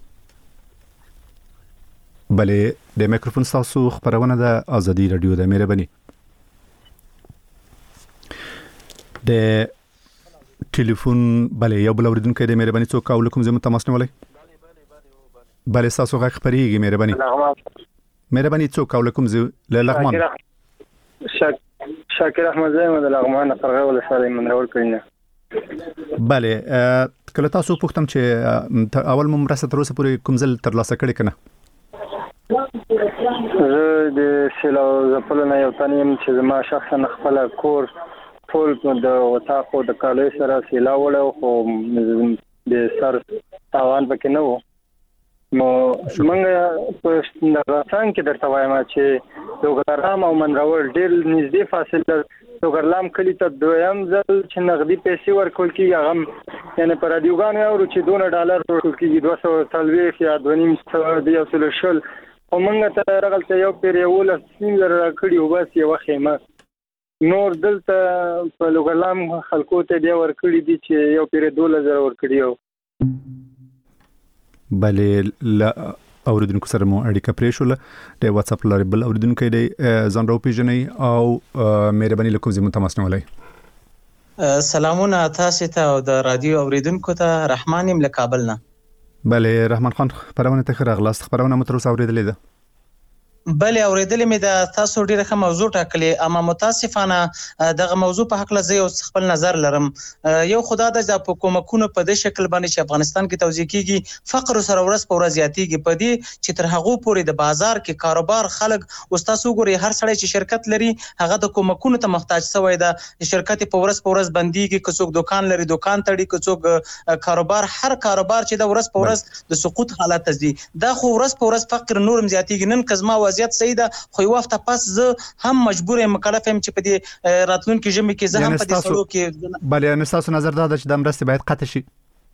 بلې د میکروفون تاسو خبرونه د ازادي رادیو د مهرباني د ټلیفون بلې یو بل اوریدونکو د مهرباني څوک او لکم زموږ تماس نیولای بلې تاسو غږ خبريږي مهرباني مهرباني څوک او لکم له لغمان شاکر احمد زایم د لغمان فرغه ولسوالۍ منور کړینه bale کله تاسو پوښتم چې اول مرسته تر اوسه پورې کوم ځل تر لاسه کړی کنه زه د سیلو زپلنه یو تنیم چې ما شخصا خپل کور ټول د وتاخو د کالې سره سیلا وړو خو د سر تاوان پکې نه وو نو موږ په راځان کې درته وایم چې دوګرام او منراول ډېر نږدې فاصله دوګرلام کلی ته دویم ځل چې نغدي پیسې ورکول کیږي هغه یعنی پر رادیوګانو یو چې $2 ورکول کیږي 230 یا 2.5 د یو سل شل او موږ ته راغلته یو پیریول سینګر کړي او بس یو خیمه نور دلته په دوګرلام خلکو ته دی ورکړي دي چې یو پیر $2 ورکړي بلې اوریدونکو سره مو اړیکه پرېښول د واتس اپ لارې بل اوریدونکو دی ځان راو پیژنې او مهرباني لکم زموږ تماس نیولای سلامونه تاسو ته او د رادیو اوریدونکو ته رحمان یم له کابل نه بلې رحمان خان خبرونه ته راغلاست خبرونه متر اوسه اوریدلې ده بلې اوریدلې مې د تاسو ډیره ښه موضوع ټاکلې اما متاسفانه دغه موضوع په حق لزه یو خپل نظر لرم یو خدا د حکومتونو په دې شکل باندې چې افغانستان کې توزیع کیږي فقر سره ورځ په ورځ زیاتیږي په دې چې تر هغه پورې د بازار کې کاروبار خلک استاسو ګوري هر سړی چې شرکت لري هغه د حکومتونو ته محتاج شوی دا شرکت په ورځ بنديږي که څوک دکان لري دکان تړي که څوک کاروبار هر کاروبار چې د ورځ په ورځ د سقوط حالت ته ځي دا خو ورځ په ورځ فقر نورم زیاتیږي نن کزما وضعیت سیده خو یو وخت پس زه هم مجبور یم مکلف یم چې په دې راتلونکي ژمي کې زه هم په دې سړو کې بلې ان تاسو نظر دا چې د مرستې باید قطع شي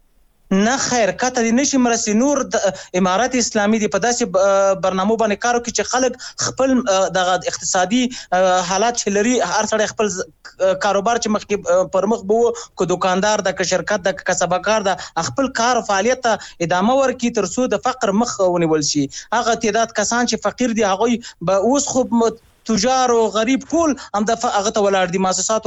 نه خیر کته دې نشي مرستې نور د امارات اسلامي دی په داسې برنامه باندې کارو کې چې خلک خپل د اقتصادي حالات چې لري هر سړی خپل کاروبار چې مخکې پر مخ بو کو دکاندار د شرکت د کسبګار د خپل کار فعالیت ادامه ورکړي تر څو د فقر مخ ونیول شي هغه تعداد کسان چې فقیر دي هغه به اوس خو تجار او غریب کول هم د هغه ته ولر دي مؤسسات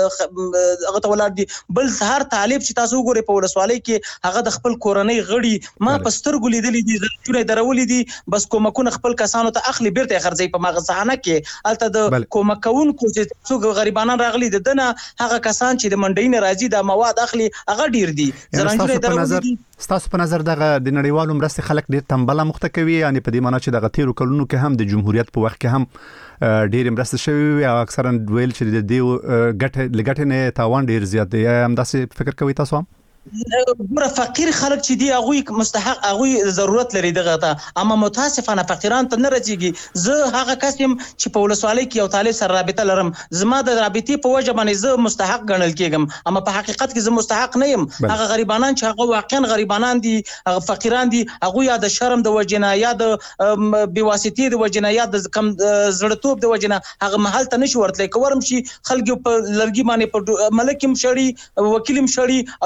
هغه ته ولر دي بل هر طالب چې تاسو ګوري په ولسوالۍ کې هغه د خپل کورنۍ غړي ما پستر ګولې دي چې درولې دي بس کومکونه خپل کسانو ته اخلي بیرته خرځي په مغزهانه کې الته د کومکونکو چې څو غریبانان راغلي دنه هغه کسان چې د منډۍ نه راځي د مواد اخلي هغه ډیر دي زرانجره درولې دي ستاسو په نظر دغه د نړیوالو مرستې خلک ډیر تنبله مخته کوي یعنی په دې معنی چې دغه تیرو کلونو کې هم د جمهوریت په وخت کې هم ډیر مرسته شوی او اکثرا ویل چې د دې ګټه نه تاوان ډیر زیات دی هم داسې فکر کوي تاسو هم ګوره فقیر خلک چې دی هغه مستحق هغه ضرورت لري دغه ته اما متاسفانه فقیران ته نه راځيږي زه هغه کس يم چې په ولسوالۍ کې یو طالب سره رابطه لرم زما د رابطې په وجه باندې زه مستحق ګڼل کېږم اما په حقیقت کې زه مستحق نه یم هغه غریبانان چې هغه واقعا غریبانان دي هغه فقیران دي هغه یا د شرم د وجنه یا د بیواسطې د وجنه یا د کم زړتوب د وجنه هغه محل ته نشي ورتلې کورم شي خلک په لرګي باندې په ملکم شړی وکیلم شړی او په ولسوالۍ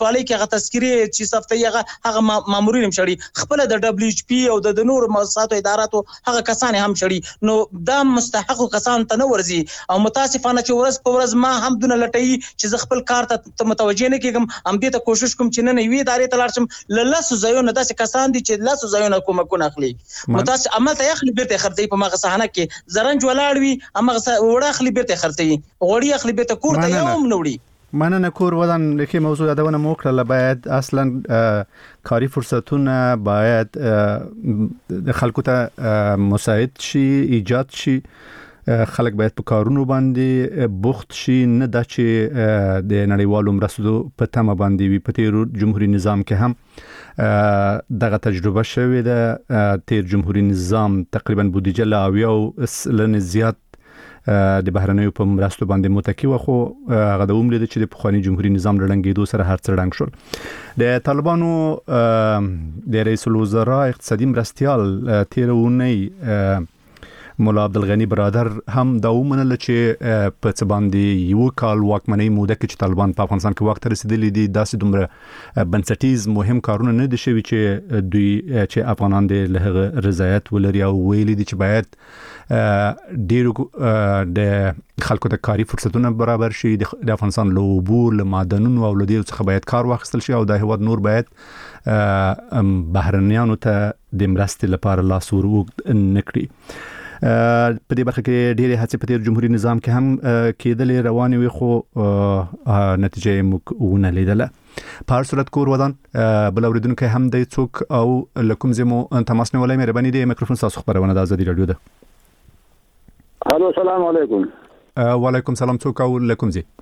ولسوالۍ کې هغه تذکری چې صفتي هغه مامورین هم شړي خپل د دبليو ایچ پی او د نور مؤسساتو اداراتو هغه کسان هم شړي نو دا مستحق کسان ته نه ورزي او متاسفانه چې ورځ په ورځ ما هم دونه لټي چې ز خپل کار ته متوجه نه کېږم هم دې ته کوشش کوم چې نه وی ادارې ته لاړ شم لاسو ځایونه داسې کسان دي چې لاسو ځایونه کومکونه اخلي متاسف عمل ته اخلي بیرته خرڅي په مغه صحنه کې زرنج ولاړ وي امغه وړه اخلي بیرته خرڅي وړي اخلي بیرته کور ته یوم نوړي مننه کور ودان لکه موضوع یادونه موکړه باید اصلا کاری فرصتونه باید خلکو ته مساعد شي ایجاد شي خلک باید په کارونو باندې بوخت شي نه د چې د نړیوالو مرستو په تمه باندې وي په تیر جمهوریت نظام کې هم دغه تجربه شوې ده تیر جمهوریت نظام تقریبا بودیجه لا او لن زیات د بهرنیو په مرستو باندې متکی و خو هغه د عمر چې د پخوانی جمهوریت نظام لړنګېدو سره هر څه رنګ شول د طالبانو د رئیس الوزرا اقتصادي مرستيال تیر اونۍ مولا عبدالغنی برادر هم دا ومنل چې په څه باندې یو کال واکمنۍ موده کې چې طالبان په افغانستان کې وخت رسیدلی دي داسې دومره بنسټیز مهم کارونه نه دي شوي چې دوی چې افغانان د له رضایت ولري او ویلي دي چې باید ډیرو د خلکو د کاری فرصتونه برابر شي د افغانستان له اوبو له معدنونو او له دې څخه باید کار واخیستل شي او د هیواد نور باید بهرنیانو ته د مرستې لپاره لاس ور نکړي په دې برخه کې ډېرې هڅې په تیر جمهوریت نظام کې هم کېدلې روانې وي خو نتیجه یې ونه لیدله په هر صورت کور ودان بل اوریدونکو هم د څوک او لکم زمو تماس نیولای مهرباني د میکروفون تاسو خبرونه د ازادي رادیو ده الو السلام علیکم وعلیکم سلام څوک او لکم زی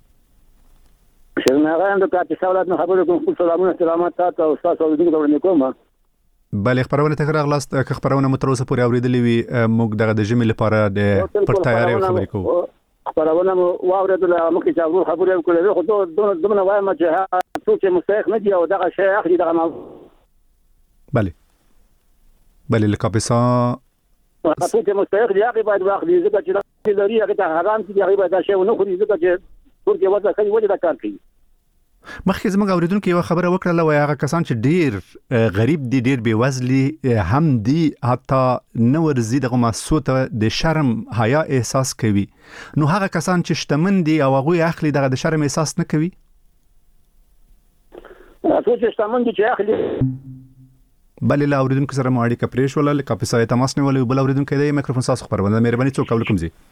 شرمغان د کاپی سوالات نه خبرو کوم سلامونه سلامات تاسو او تاسو اوریدونکو ته کوم بلې خبرونه ته راغلاست که خبرونه متروسه پورې اوریدلې وي موږ دغه د جمی لپاره د پر تیاری خبرې کوو خبرونه واوریدل موږ چې ورو خبرې وکړې خو دومره وایم چې څوک مستحق نه دی او دغه شی اخلي دغه بلې لکاپسا څوک مستحق دی هغه باید واخلي ځکه چې لري هغه ته حرام دي هغه باید شی ونه خوري ځکه چې ټول وځه کوي وځه دا کار کوي مخکې زموږ اوریدونکو یو خبره وکړه لو هغه کسان چې ډیر غریب دي ډیر بیوزلي هم دي حتی نو ورزي دغه مسوته د شرم حیا احساس کوي نو هغه کسان چې شتمن دي او هغه اخلي دغه د شرم احساس نه کوي څو چې شتمن دي چې اخلي بلې لا اوریدونکو سره مو اړیکه پرې شول لکه په سایت تماس نیولې بل اوریدونکو د میکروفون تاسو خبرونه مهرباني څوک وکم زی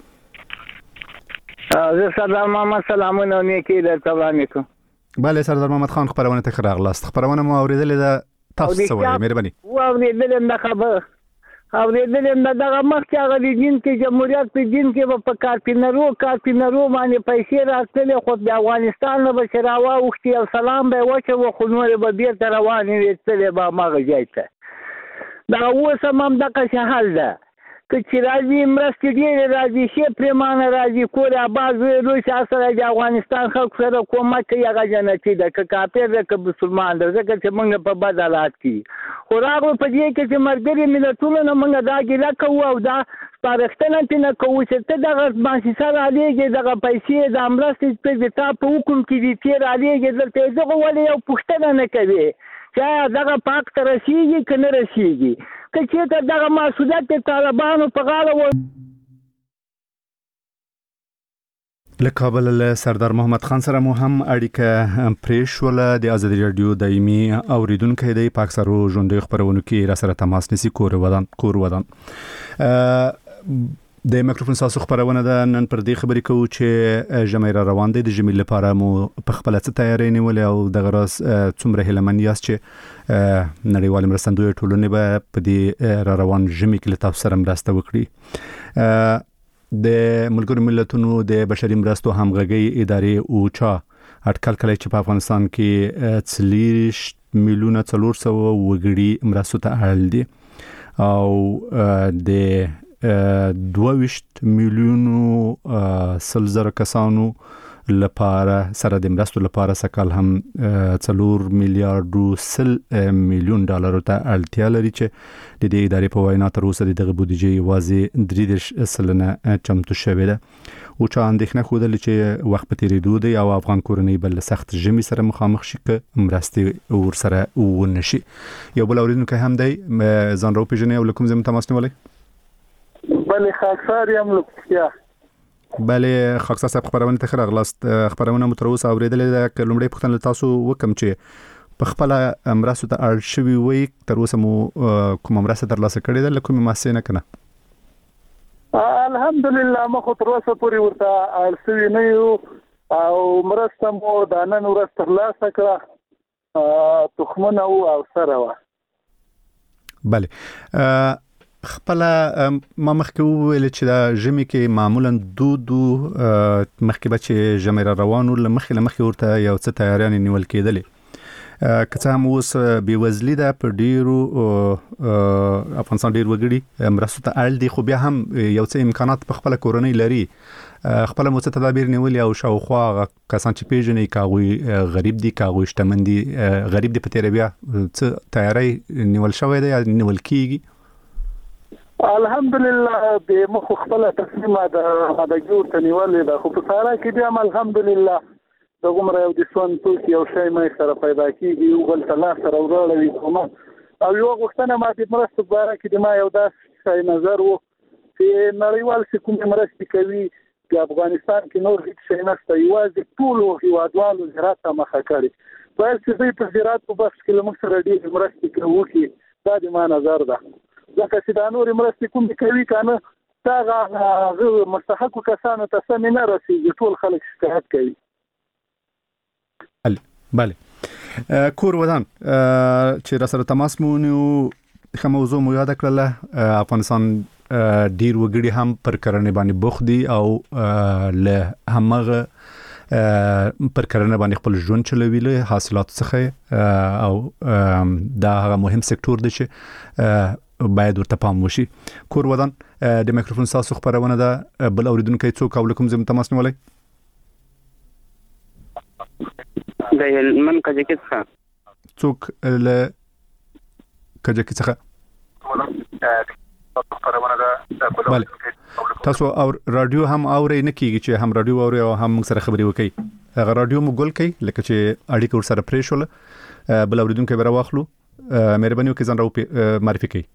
زه سردار محمد سلامونه نیکی درته وانیکم بله سردار محمد خان خبرونه ته راغلاست خبرونه مو اوریدلې ده تاسو سوالې مهرباني اوریدلې نه خبر اوریدلې نه دغه مخکې هغه د دین کې جمهوریت په دین کې په کارپینرو باندې پیسې راځلې خو د افغانستان نه بشراوا وختي او سلام به وچه و خو نور به بیرته روانې وستلې به ماغه ځای ته دا اوس هم دغه حال ده که چې راځي مرستې ډېرې راځي شي پرېمانه راځي کور آباد وي روسیه سره د افغانستان خلکو سره کومک کوي هغه جنتي ده که کافر ده که مسلمان ده ځکه چې موږ په بد حالات کې خو راغلو په دې کې چې ملګري ملتونو نه موږ دا ګیله کوو او دا سپارښتنه ترې کوو چې ته دغه مؤسسه رالیږې دغه پیسې د مرستې د تا په حکم کې دي ترې رالیږې دلته یې دغه ولې یو پوښتنه نه کوي چې دغه پاک ته رسېږي که نه رسېږي که چېرته دغه مسؤلیت د طالبانو په غاړه و له کابل له سردار محمد خان سره مو هم اړیکه پرې شوله د ازادي رادیو دایمي اوریدونکو دی په اکثرو ژوندۍ خبرونو کې را سره تماس نیسي کور ودان د میکروفون تاسو خبرونه ده نن پر دې خبرې کوو چې جمعې را روان دي د جمعې لپاره مو په خپل څه تیاری نیولې او د غرض څومره هیلمن یاست چې نړیوال مرستندوی ټولنې به په دې را روان جمعې کې تاسو سره مرسته وکړي د ملګرو ملتونو د بشري مرستو همغږي ادارې اوچا اټکل کړی چې په افغانستان کې 40 میلیونه 400 وګړي مرستو ته اړ دي او د 22 میلیونو سلزر کسانو لپاره سره د مرستو لپاره سکهال هم 4 میلیارډ میلیون ډالر ته اړتیا لري چې د دې ادارې په وینا تر اوسه دغه بودیجه یوازې 3% چمتو شوې ده او چا اندېښنه خوده چې وخت په تیریدو دی او افغان کورنۍ بل سخت ژمي سره مخامخ شي که مرستې ور سره ونشي. یو بل اوریدونکو هم دی ځان راو پیژنې او لکم زم تماس نیولای. بله خاکسار یم لوکیا. بله خاکسار صاحب خبرونه ته راغلاست. خبرونه مو تر اوسه اوریدلې ده. لومړی پوښتنه تاسو وکم چې په خپل مرستو ته اړ شوي وي تر اوسه مو کوم مرسته ترلاسه کړې ده لکه مې نه کنه؟ الحمدلله مخ تر اوسه پورې ورته اړ شوي نه یو او مرسته مو د نن ورځ ترلاسه کړه تخمونه او سره وه. بله خپل ما مخکې وویل چې دا ژمي کې معمولا دو مخکې به چې ژمی را روانو له مخکې ورته یو څه تیاریانې نیول کېدلې. که څه هم اوس بېوزلي ده په ډېرو افغانستان ډېر وګړي مرستو ته اړ دي خو بیا هم یو څه امکانات په خپله کورنۍ لري. خپله مو څه تدابیر نیولي او شاوخوا هغه کسان چې پېژنئ که هغوی غریب دي که هغوی شتمن دي غریب دي په تېره بیا څه تیاری نیول شوی دی یا نیول کېږي؟ الحمدلله د مخ خپله تصمیمه د جوړ ته نیولې ده خو په ساره کې بیا هم الحمدلله د عمره یو د سون توکي یو شی مې سره پیدا کېږي یو بل ته لاس سره وراړوي او یو غوښتنه ما د مرستو په باره کې د ما یو داسې شی نظر و چې نړیوال چې کومې مرستې کوي په افغانستان کې نور هیڅ شی نشته یوازې ټولو هیوادوالو زراعت ته مخه کړې باید چې دوی په زراعت په بخش کې له موږ سره ډېرې مرستې وکړي دا د ما نظر ده ځکه چې دا نورې مرستې کومې کوي که نه دا هغه مستحقو کسانو ته سمې نه رسېږي ټول خلک شکایت کوي. بله کور ودان چې را سره تماس مو نیو ښه موضوع مو یاد کړله. افغانستان ډیر وګړي هم پر کرنې باندې بوخت دي او له همغه پر کرنه باندې خپل ژوند چلوي له حاصلات څخه او دا هغه مهم سکتور دی چې باید ورته پام وشي. کور ودان د میکروفون تاسو خبرونه ده. بل اوریدونکو څوک او لکم زم تماس نیولای؟ د هلمند کجکي څخه. څوک له کجکي څخه؟ بله تاسو او رادیو هم اورئ نه کېږي چې هم رادیو اورئ او هم موږ سره خبرې وکړئ. هغه رادیو مو ګل کړئ لکه چې اړیکه ورسره پرې شوله. بل اوریدونکی به راواخلو. مهرباني وکړئ ځان را معرفي کړئ.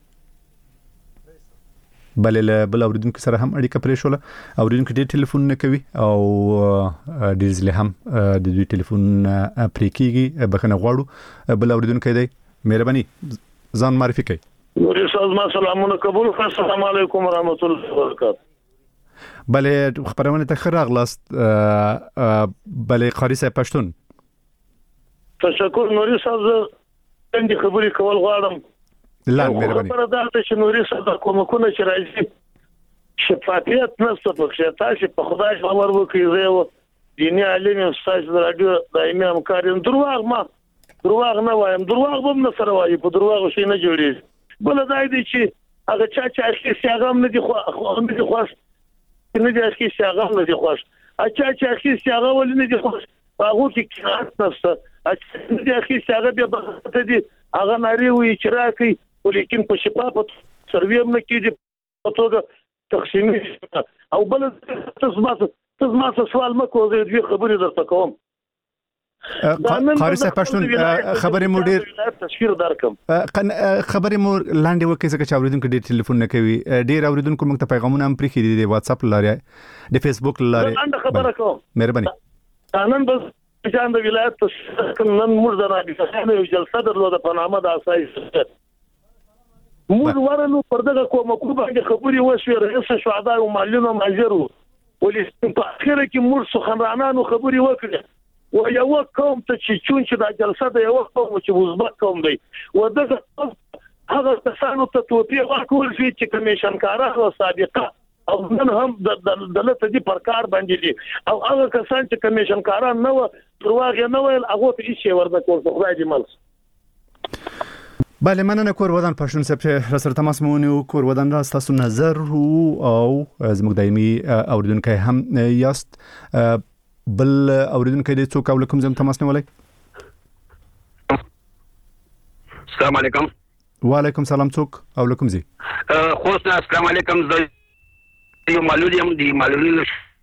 بله له بل اوریدونکو سره هم اړیکه پرې شوله. اوریدونکو ډېر ټلیفون نه کوي او ډېر ځله هم د دوی ټلیفون پرې کېږي. بخښنه غواړو. بل اوریدونکی دی مهرباني ځان معرفي کړئ. نوري صاحب ما سلامونه قبول کړئ. السلام علیکم ورحمت الله وبرکاته. بله خبرونه ته ښه راغلاست. بله قاري صاحب پښتون. تشکر نوري صاحب زه څنګه خبرې کول غواړم. مهرباني. خبره دا ده چې نوري صاحب کومکونه چې راځي شفافیت نشته پکې. تاسو په خدای باور وکړئ. زه دیني عالم یم ستاسو د راډیو دایمي همکار یم. دروغ نه وایم. دروغ به هم نه سره وایي. په دروغو شی نه جوړېږي. بله دا دی چې هغه چا چې اخیستي هغه هم نه دي خوښ نه دي اخیستي هغه هم نه دي خوښ. چا چې اخیستي هغه ولې نه دي خوښ په هغو کې قناعت نشته. نه دي اخیستي هغه بیا بغته دي هغه نارې وایي چې راکړئ خو لیکن په شفافه سروې هم نه کېږي په توګه تقسیمي. او بله ته زما څه سوال مه کوه. زه دوې خبرې درته کوم. قاری صاحب پښتون خبرې مو ډېر تشکر درکم. خبرې مو لاندې وکړئ ځکه چې اوریدونکو ډېر ټلیفون نه کوي. ډېر اوریدونکو موږ ته پیغامونه هم پرېښي دي د واتساپ له لارې د فیسبوک له لارې. لاندې خبره کوم. مهرباني. نن بس جان د ولایت نن موږ د راډیو یو جلسه درلوده په نامه د اساسي موږ ورنو پر دغه کومکو باندې خبرې وشوې. رئیس شهدا او معلم ماجر ولې په اخر کې موږ سخنرانانو خبرې وکړې و یو قوم ته چې چون چې د جلسه د یو قوم چې وزبک قوم دی و دغه هغه کسانو ته توپیر ورکول شي چې کمیشنکاران او سابقه او نن هم د دولت دي پر کار باندې دي او هغه کسان چې کمیشنکاران نه و درواغ نه ویل هغه ته هیڅ ورته کول خدای دې مل. بله مننه کور ودان پښتون صاحب چې را سره تماس مو ونیو. کور ودان را تاسو نظر او زموږ دایمي اوریدونکي هم یاست. بل اوریدونکي دې څوک او لکم زم تماس نیولای؟ السلام علیکم. وعلیکم سلام. څوک او لکم زی؟ خوست السلام علیکم. زه یو معلول یم دی معلولینو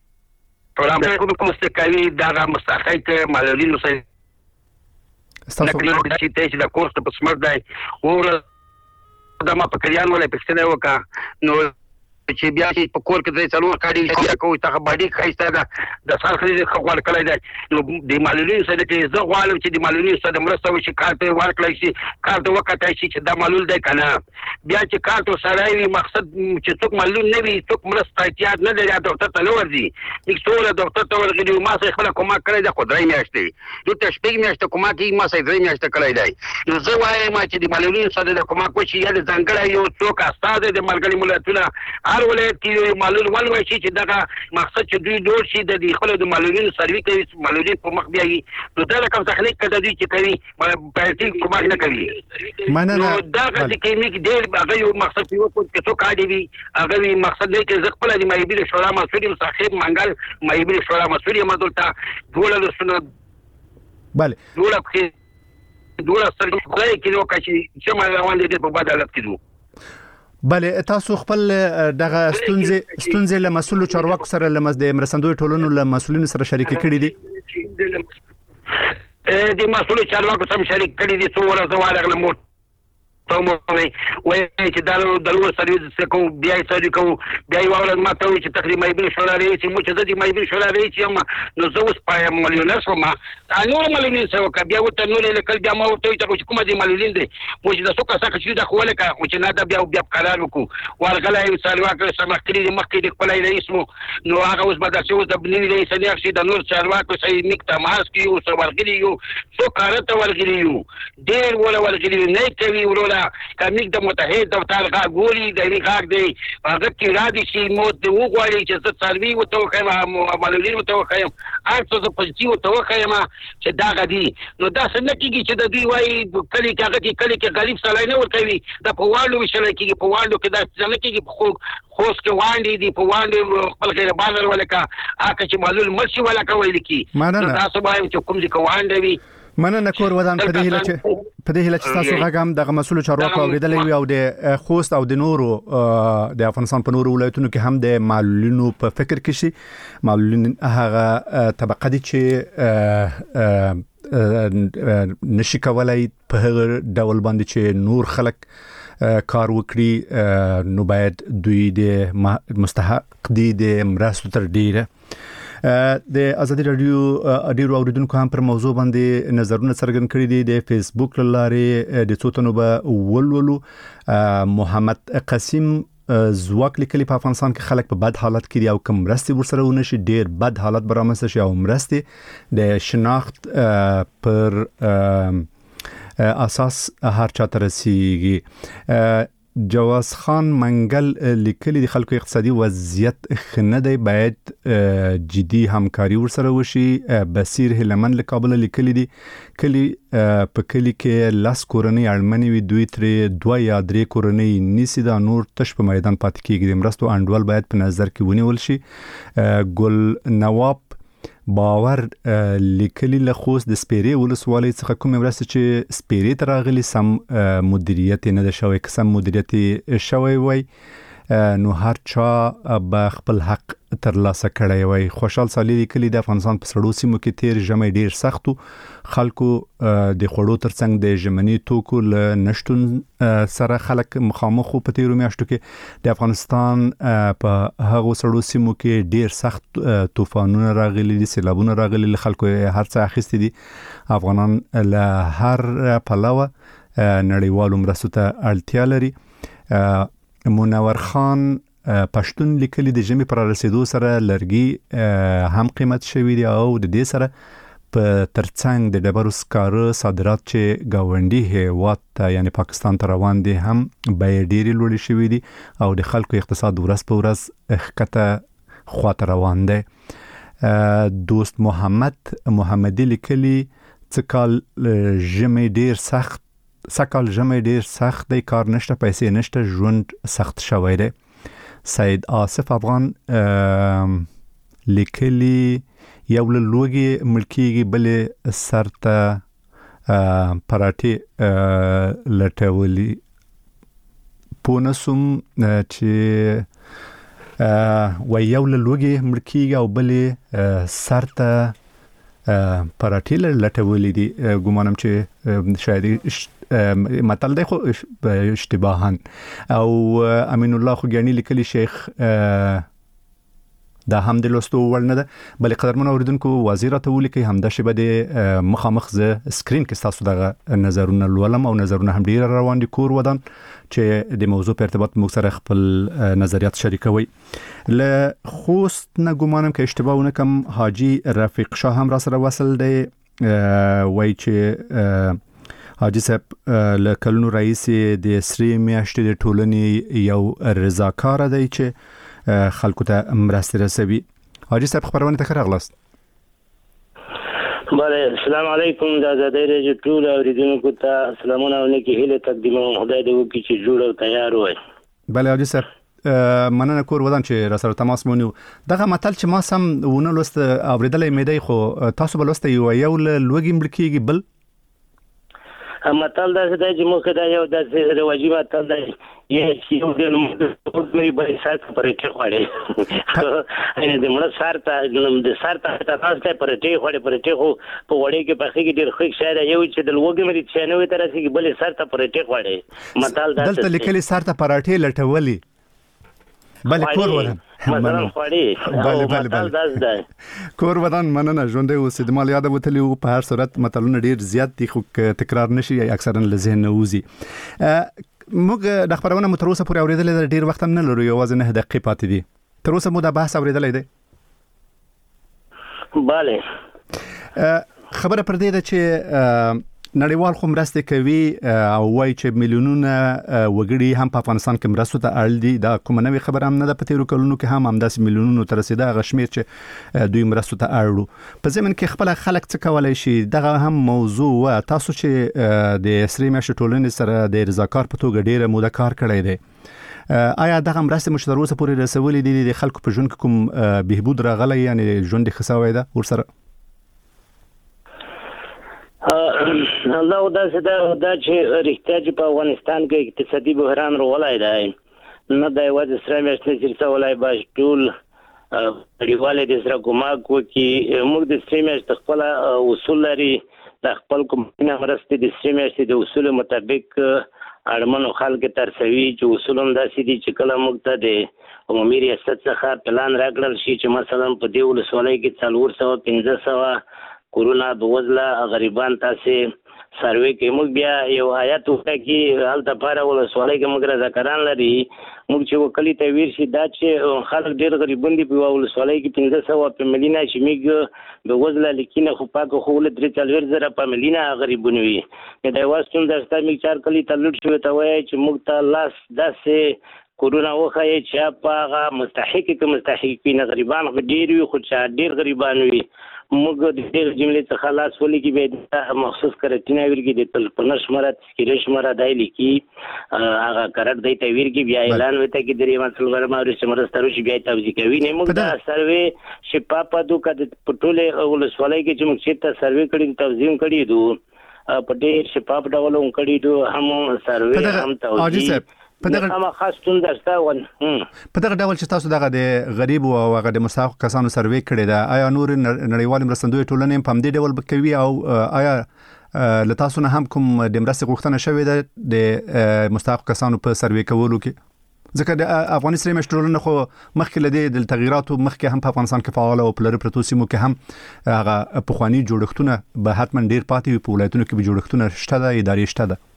پروګرام کوم مستقوي دا مستحق معلولینو سره تاسو چې د کورس په سمر دی او دا ما په کلیان ولې پښتنه وکا نو چې بیا چې په کور کې د څلور کاډي چې کوي ته باندې خایسته ده د سرخري خپل کړی دی نو د معلولینو سره چې زه غواړم چې د معلولینو سره مرسته وشي کارته ورکړی شي کارته وکړای شي چې دا معلول دی کنه بیا چې کارته سره وي مقصد چې څوک معلول نه وي څوک مرسته احتیاط نه لري ډاکټر ته نه ورځي لیکسوله ډاکټر ته ورغلی ما سره خپل کومه کړی دا خدای میاشتې یو ته شپږ میاشتې کومه کې ما سره درې میاشتې کړی دی نو زه وایم چې د معلولینو سره د کومه کوشي یا د ځنګړی یو څوک استاد د ملګری ملتونه هر ولایت کې معلول ولوي چې دغه مقصد چې دوی ډور شي د خپل د معلولینو سروي کوي معلولین په مخ بیاي نو دا کوم تخنیک کده دوی چې کوي پاتې کومه نه کوي نو دا چې کیمیک ډېر هغه یو مقصد یو کې څو کاډي وي هغه مقصد دی چې خپل د مایبل شورا مسؤلیت صاحب منګل مایبل شورا مسؤلیت مدلته دوله سنت bale دوله سره کې نو چې ما روان دي په بدلت کې bale تاسو خپل دغه ستونزې له مسؤلو چارواکو سره د مرستندوی ټولنو له مسؤلینو سره شریک کړي دي د مسؤلو چارواکو سره شریک کړي دي څو ورځې واغله مو ته مو وایي چې دا د لوړ سرویس څخه بیا یې سړي کوم بیا یې واغله ما ته چې تقریبا مایبل شورا رئیس مو چې د مایبل شورا رئیس یم نو زه اوس پایم مليونر شوم نور مليونر سره بیا وته نور لیکل بیا ما ورته چې کومه دي مليونر دي مو چې د څوک څخه چې د خوله کا چې نه دا بیا قرار وکړو ورغله یې سالواکه سمختري مخکې د خپل رئیس مو نو هغه اوس به د څه د بنوي رئیس نه شي د نور سالواکه صحیح نکته ماس کیو سو ورغلی یو څو کارته ورغلی یو ډیر ولا ورغلی نه کوي ورولا کمیک د متحد دفتر غاګولي د ریګاګ دی هغه کې را دي چې مو د وګوري چې څه سروي وته خیمه معلولین وته خیم ارڅه په پنځي وته خیمه چې دا غدي نو دا څنګه کیږي چې د دوی وای کلی کې غریب سړی نه ور کوي د پوالو وشل کیږي پوالو کې دا څنګه کیږي خوست کې وانډي دي په وانډي خپل غیر بازار ولکه اګه چې معلول مرشي ولکه ویل کی نو تاسو باندې چې کوم ځای وانډي وي مننه کور ودان په دې هله چې تاسو غاګم د مسؤل چارواکو اوریدلې وي او د خوست او د نورو د افغانستان په نورو ولایتونو کې هم د معلولینو په فکر کې شي معلولین هغه طبقه دي چې نشي کولای په هغه ډول باندې چې نور خلک کار وکړي نو باید دوی د مستحق دي د مرستو تر ډیره د ازادي رادیو ډیرو اوریدونکو هم پر موضوع باندې نظرونه څرګند کړي دي د فیسبوک لارې د څوتنو به ولولو محمد قاسم زواک لیکلي په افغانستان کې خلک په بد حالت کې دي او کوم مرستي ورسره ونشي ډیر بد حالت برامسته شي او مرستي د شناخت پر اساس هر چاته رسیږي جواز خان منګل لیکلي د خلکو اقتصادي وضعیت خنه دی باید جدي همکاري ورسره وشي بصیر هلمن له کابل لیکلي دي کلی په کلی کې لاس کورنۍ اړمنې وي دوی تر 2 یا 3 کورنۍ نیسي دا نور تش په میدان پاتې کیږي مرستو انډول باید په نظر کې ونیول شي ګل نواب باور لیکلي له خوست د سپیری ولسوالۍ څخه کوم مرسته چې سپیری ته راغلي سم مدیریت نه ده شوی که سم مدیریت شوی وای نو هر چا به خپل حق ترلاسه کړی وای خوشحال صالح لیکلي د افغانستان په سړو سیمو کې تیر ژمی ډیر سختو خلکو د خوړو ترڅنګ د ژمني توکو له نشټون سره خلک مخامخ په تیرو میاشتو کې د افغانستان په هغو سړو سیمو کې ډیر سخت طوفانونه راغلي دي سیلابونه راغلي خلکو هر څه اخیستي دي افغانان له هر پلوه نړیوالو مرستو ته اړتیا لري منور خان پښتون لیکلي د جمی پر رسیدو سره لرګي هم قیمت شوی دی او د دې سره په ترڅنګ د ډبرو سکاره صادرات چې گاونډي هیواد ته یعنی پاکستان ته روان دي هم به ډېری لوړ شوی دي او د خلکو اقتصاد ورځ په ورځ خکته خواته روان دی دوست محمدي لیکلي څکال جمی ډیر سخت سکال جمع ډیر سخت دی کار نشته پیسې نشته ژوند سخت شوی دی سید آصف افغان لیکلي یو لوګي ملکیږي بل سرته پراټي لټولي پونسوم چې و یو لوګي مړکیږي او بلې سرته پراټې لټولې دي ګومانم چې شاید متل دی خو اشتباهاً او امین الله خوګیانی لیکلی شیخ دا هم د لوستو وړ نه ده بلې قدرمن اوریدونکو وزیرته ولیکي همدا شی به د مخامخ ز سکرین کې تاسو دغه نظرونه لولم او نظرونه هم ډیر روان دي کور ودان چې د موضوع په ارتباط موږ سره خپل نظریات شریکوي له خوست نه ګومانم کې اشتباه ونه کم حاجی رفیق شاه هم را سره وصل دی وای چې حاجی صاحب له کلونو رئیس د سری میاشتې د ټولنې یو رضاکار دی چې خلکو ته مرسته رسوي. حاجی صاحب خبرونه ته راغلاست. بله السلام علیکم د آزادۍ رادیو ټول اوریدونکو ته سلامونه او نیکی هیله تقدیم خدای دې وکړي چې جوړ او تیار وای. بله حاجی صاحب مننه کور ودان چې را سره تماس مونږ دغه متل چې ما سم ونه لوست اوریدلې مې دی خو تاسو بل لوست یو لوګي مړ کیږي بل متل دا چې موږ دا یو د رواجي متل دی یو د موږ به سات پرې خوړې ان د موږ سارته د سارته تاسو ته پرې خوړې خو په وړې کې په خې کې ډېر خوښ شاید یو چې د لوګي مې چې نو تر سي بل سارته پرې خوړې متل دا دلته لیکلي سارته پراټې لټولي بله کور ودان مثلا خوړې بله کور ودان مننه ژوندې اوسې د مال یاد وتلی په هر صورت متلونه ډیر زیات دي خو تکرار نشي اکثرا له ذهن وځي. موږ د خبرونه متروسه پورې اوریدلې ډیر وخت هم نه لرو یوازې 9 دقیقې پاتې دي تر اوسه مو دا بحث اوریدلې دی. bale خبره پر دې ده چې نړیوال خو مرسته کوي او وایي چې میلیونونه وګړي هم په افغانستان کې مرستو ته اړ دي دا کومه نوې خبره هم نه ده په تیرو کلونو کې هم همداسې میلیونونو ته رسیده هغه شمېر چې دوی مرستو ته اړ وو په ضمن کې خپل خلک څه کولی شي دغه هم موضوع و تاسو چې د سری میاشتې ټولنې سره د رضاکار په توګه ډیره موده کار کړی دی آیا دغه مرستې مو چې تر اوسه پورې رسولې دي د خلکو په ژوند کې کوم بهبود راغلی یعنی ژوند یې ښه سوی ده ورسره الله دا چې رښتیا چې په افغانستان کې اقتصادي بحران راغلی دی نه د یوازې سره میاشتې چې سوالای باش ټول نړیوالې د سره کومک وکړي موږ د سره میاشتې خپل اصول لري د خپل کومه مرستې د سره میاشتې د اصول مطابق اړمنو خلک ترسوي چې اصول هم داسې دي چې کله موږ ته د عمومي ریاست څخه پلان راکړل شي چې مثلا په دې ولسوالۍ کې 415 کورونا بوزله غریبان تاسو سروې کې موږ بیا یو آیات وکړي حالت لپاره ولسوالۍ کې موږ رضاکاران لري موږ چې وکړي ته ویر شي دا چې خلک ډېر غریبون دي په ولسوالۍ کې 1500 په ملینا چې موږ بوزله لیکنه خو پاک خو ول 34000 په ملینا غریبون وي دا واستون درسته موږ 4 کلی تلوټ شو ته وایي چې موږ ته لاس داسې کورونا وخایي چې پاغه مستحقین غریبان ډېر وي خو ډېر غریبان وي موږ د دې جملې څخه خلاص ولې کې به مخصوص کرټینا ویرګي د تلپنه شمارت سکیره شماره دایلی کې هغه قرار دی ته ویرګي بیا اعلان وته کې درې مسل ورماري سمره سترو شي بیا توضیح کوي نه موږ دا سروې شپاپا دوه د پټوله ولسوالۍ کې چې موږ چې سروې کړی توضیح کړی دوه په دې شپاپ ډول کړی دوه هم سروې هم توضیح په دغه خاصتون درسته ون په دغه ډول چې تاسو دغه د غریب او هغه د مستحق کسانو سروې کړی دا آیا نور نړیوال مرستندوی ټولنې په دې ډول کوي او آیا له تاسو نه هم کوم د مرستې غوښتنه شوې ده د مستحق کسانو په سروې کولو کې ځکه د افغاني سری میاشتې ټولنه خو مخکې له د تغییراتو مخکې هم په افغانستان کې فعال او په لری پروتو سیمو کې هم هغه پخوانی جوړښتونه به حتما ډیر پاتې وي په ولایتونو کې به جوړښتونه شته ده ادارې شته ده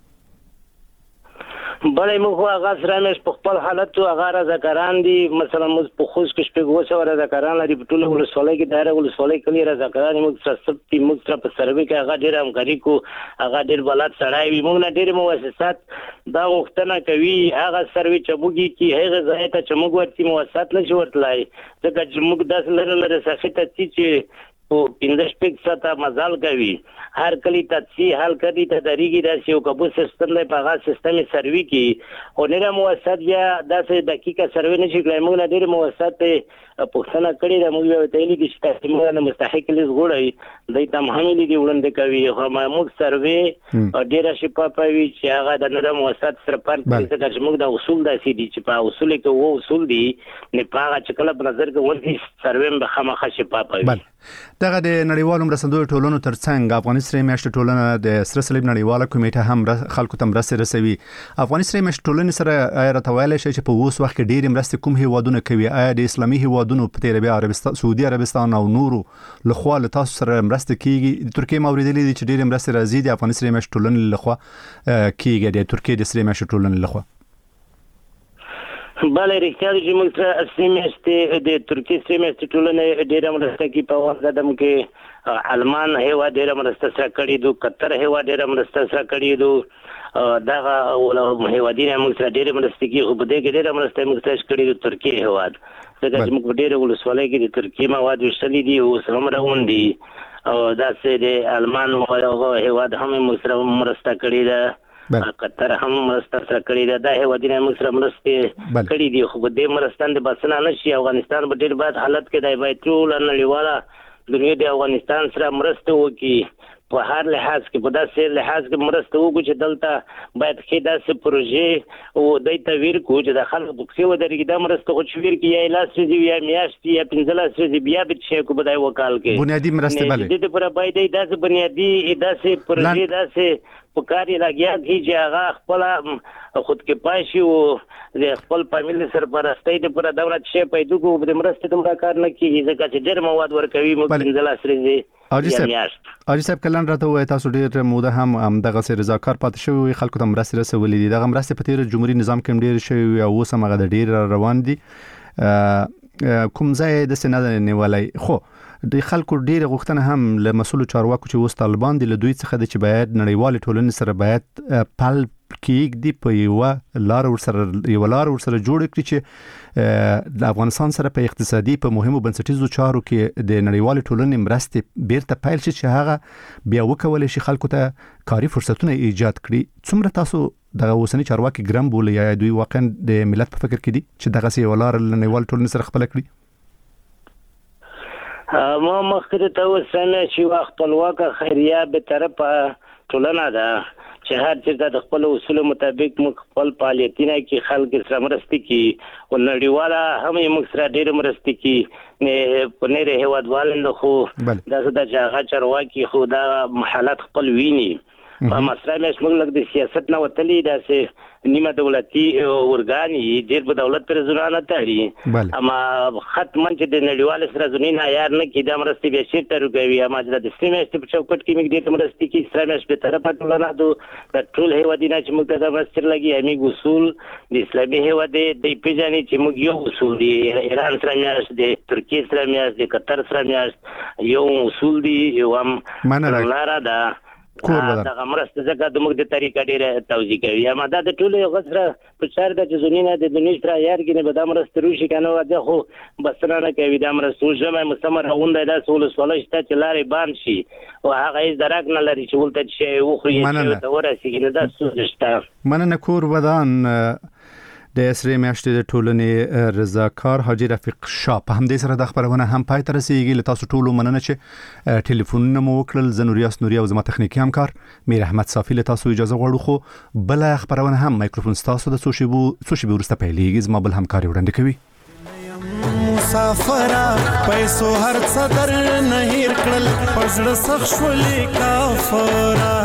بلې موږ هغه سره مې په خپل حالت او هغه رضاکاران دي مثلا موږ په خوش کې شپږ وسو رضاکاران لري په ټول ولسوالۍ کې دایره ولسوالۍ کې رضاکاران موږ سره سپتی موږ سره په سروې کې هغه ډیر همکاري کو هغه ډیر بلد سړای وي موږ نه ډیر مؤسسات دا وختونه کوي هغه سروې چې موږ کې هغه ځای ته چې موږ ورتي مؤسسات نشو ورتلای ځکه چې موږ داس لره سخته چې او 15% مزال کوي هر کلی ته حل کړي ته دریږي د یو کبو سیستم نه په هغه سیستم سروي کې او نه موثق یا د دقیقه سروي نشي کولای موږ نه ډیر موثق پوښتنه کړې ده موږ یو تېلي دي چې موږ نه مستحق لیز غوړی د تمامي دي وړاندې کوي خو موږ سروي ډیر شفافوي چې هغه د نړۍ موثق سره پرد کړي چې موږ د اصول داسې دي چې په اصول کې وو اصول دي نه پاغه چې کله په نظر کې ورته سروي به خامخا شفافوي. دغه د نړیوالو مرستندوی ټولنو ترڅنګ افغاني سره میاشت ټولنه د سره صلیب نړیواله کمیټه هم خلکو ته مرسته رسوي. افغاني سره میاشت ټولنه سره راټولای شي چې په اوس وخت کې ډېر مرستې کوم هیوادونه کوي آیا د اسلامي هیوادونو په تیر بیا عربستان سعودي عربستان او نورو لخوا له تاسو سره مرسته کیږي. د ترکیه موریدلې دي چې ډېر مرستې راځي د افغاني سره میاشت ټولنه لخوا کیږي د ترکیه د سره میاشت ټولنه لخوا. بله رښتیا دي چې موږ سره سیمه د ترکیه سیمه ټولنه ډیره مرسته کوي په وخت قدم کې المان هیوا ډیره مرسته سره کړي دو قطر هیوا ډیره مرسته سره کړي دو دغه هیوادینه موږ سره ډیره مرسته کوي خو په دې کې ډیره مرسته موږ سره کړي دو ترکیه هیوا څنګه چې موږ ډیره ولسوالۍ کې د ترکیه مواد وشلې دي او سم راون دي او داسې د المان هیوا هم موږ سره مرسته کړي ده قطر هم مرسته سره کړی ده د هیوادینه موږ سره مرسته کړی دي خو د مرستان د بسنه نشي افغانستان په ډیر بد حالت کې دی باید ټول نړیواله دنیا د افغانستان سره مرسته وکړي په هر لحاظ کې په داسې لحاظ کې مرسته وکړي چې دلته باید کې داسې پروژې او د تویر کو چې د خلکو بکسي ودرېږي د مرسته خو چویر کې یا لاس ریزي یا میاشتې یا 15 ریزي بیا به شي کو بدای وکال کې بنیادی مرسته بله د دې پر باید داسې بنیادی داسې پروژې داسې پکاري لګیا دي چې هغه خپل خود کې پاشي او د خپل فامیل سرپرستی د پر دولت شي پیدا کوو د مرسته تم کار نه کیږي ځکه چې ډېر مواد ورکوي موږ 15 ریزي اجي صاحب کلن راته وای تاسو ډېر موده هم دغه سر رضاکار پاتې شوی خلکو ته مرسته رسولې دي دغه مرسته په تیر جمهوریت نظام کې ډېر شوی او اوس هم هغه ډېر روان دي کوم ځای د سند نیولای خو د خلکو ډېر غوښتنه هم له مسؤل چارواکو چې اوس طالبان دي له دوی څخه د چې باید نړیوال ټولنې سره باید پل کېږ دی په یو لار ورسره جوړ کړي چې د افغانستان سره په اقتصادي په مهمو بنسټیزو چارو کې د نړیوال ټولنې مرستې بیرته پیل شي چې هغه بیا وکولای شي خلکو ته کاري فرصتونه ایجاد کړي. څومره تاسو دغه اوسنی چارواکي ګرام بولي یا دوی واقعا د ملت په فکر کې دي چې دغه سی ولار نړیوال ټولنې سره خپل کړي؟ ما مخکې ته وسنه چې خپلواکه خیریه به طرفه ټولنه ده چې هر څه د خپل اصول مطابق موږ خپل فعالیتونه کې خلک سره مرسته کوي او نړیواله هم موږ سره ډېر مرسته کوي نه په نړۍ هیوادوالو خو د هغه چارواکي خو دا حالت خپل ویني په مسله مې موږ لږ د سیاست نه وتلې داسې نیمه دولتي اورګانی ډېر په دولت پر ځونه تاړي اما ختمن چې د نړیوال سره ځنی یار نه کې د مرستې به شي تر کوي اما د سیمې په چوکټ کې موږ ډېر مرستې کې سره په طرفه ټولنه د ټول هیوادینه چې موږ د مرستې لګي همي اصول د اسلامي هیواد د پیژنې چې موږ یو اصول دي ایران سره میاشت د ترکیه سره میاشت د قطر سره میاشت یو اصول دي یو هم لاره ده دا مرسته ځکه د موږ د طریقې ډیره توضیح کوي اما دا د ټولو غسر په شر د جزونینه د دنیا تر یارګنه به د مرسته روشي کنه واځه خو بسنه نه کوي د مرسته جمع مستمر اونده د سول سولشته چې لارې بان شي او هغه یې درک نه لري چې ولته شي او خو یې ته ورسیږي نه د سوزشته مننه کور ودان د سری میاشتې د ټولنې رضاکار حاجی رفیق شاه په همدې سره د خبرونه هم پای ته رسیدي له تاسو ټولو مننه چې ټلیفونونه مو وکړل زنوریاس نوري او زما تخنیکی همکار میر احمد صافی له تاسو اجازه غواړو خو بل خبرونه هم میکروفون تاسو د سوشي ورسته پیلېږي زما بل همکاري وړاندې کوي مسافرا پیسو هر صدر نه هیر کړل پزړه سخت شولې کافرا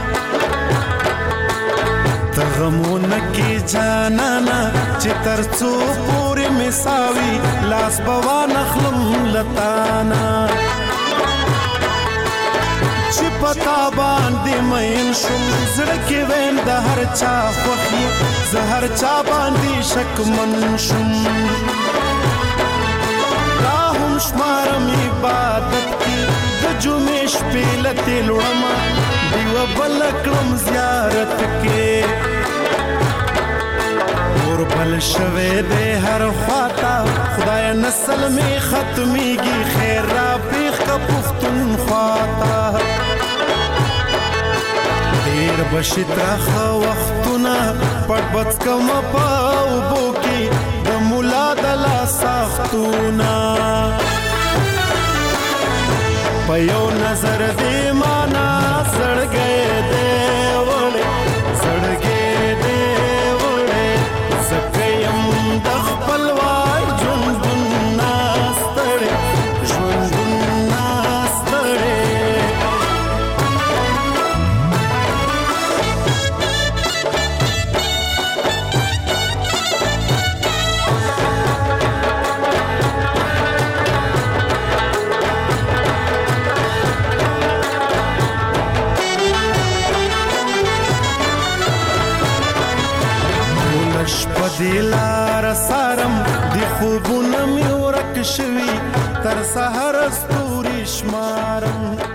غمونه کې جانانا چې ترڅو پورې مساوي لاس بوا نخلم لتانا چې پتا باندې مین شم زړه کې وین د هر چا خوخي زهر چا باندې شک من شم راهم شمارم عبادت کې د جمعې شپې لته لړما دیو بل کړم زیارت کې اور بل شوه دې هر خواتا خدای نسل می ختمیږي خیر را پیخ کا پختون خواتا دیر بشترخ وختونه پټ بچ کم پاو بوکی د مولا د لا سختونه په یو نظر دې معنا سړګې دې وړې سړګې دې وړې زکیم د خپل وای ژوندون ناستړې ژوندون ناستړې دلار سارم دی خوبونه می ورک شوی تر سحر ستوري شمارم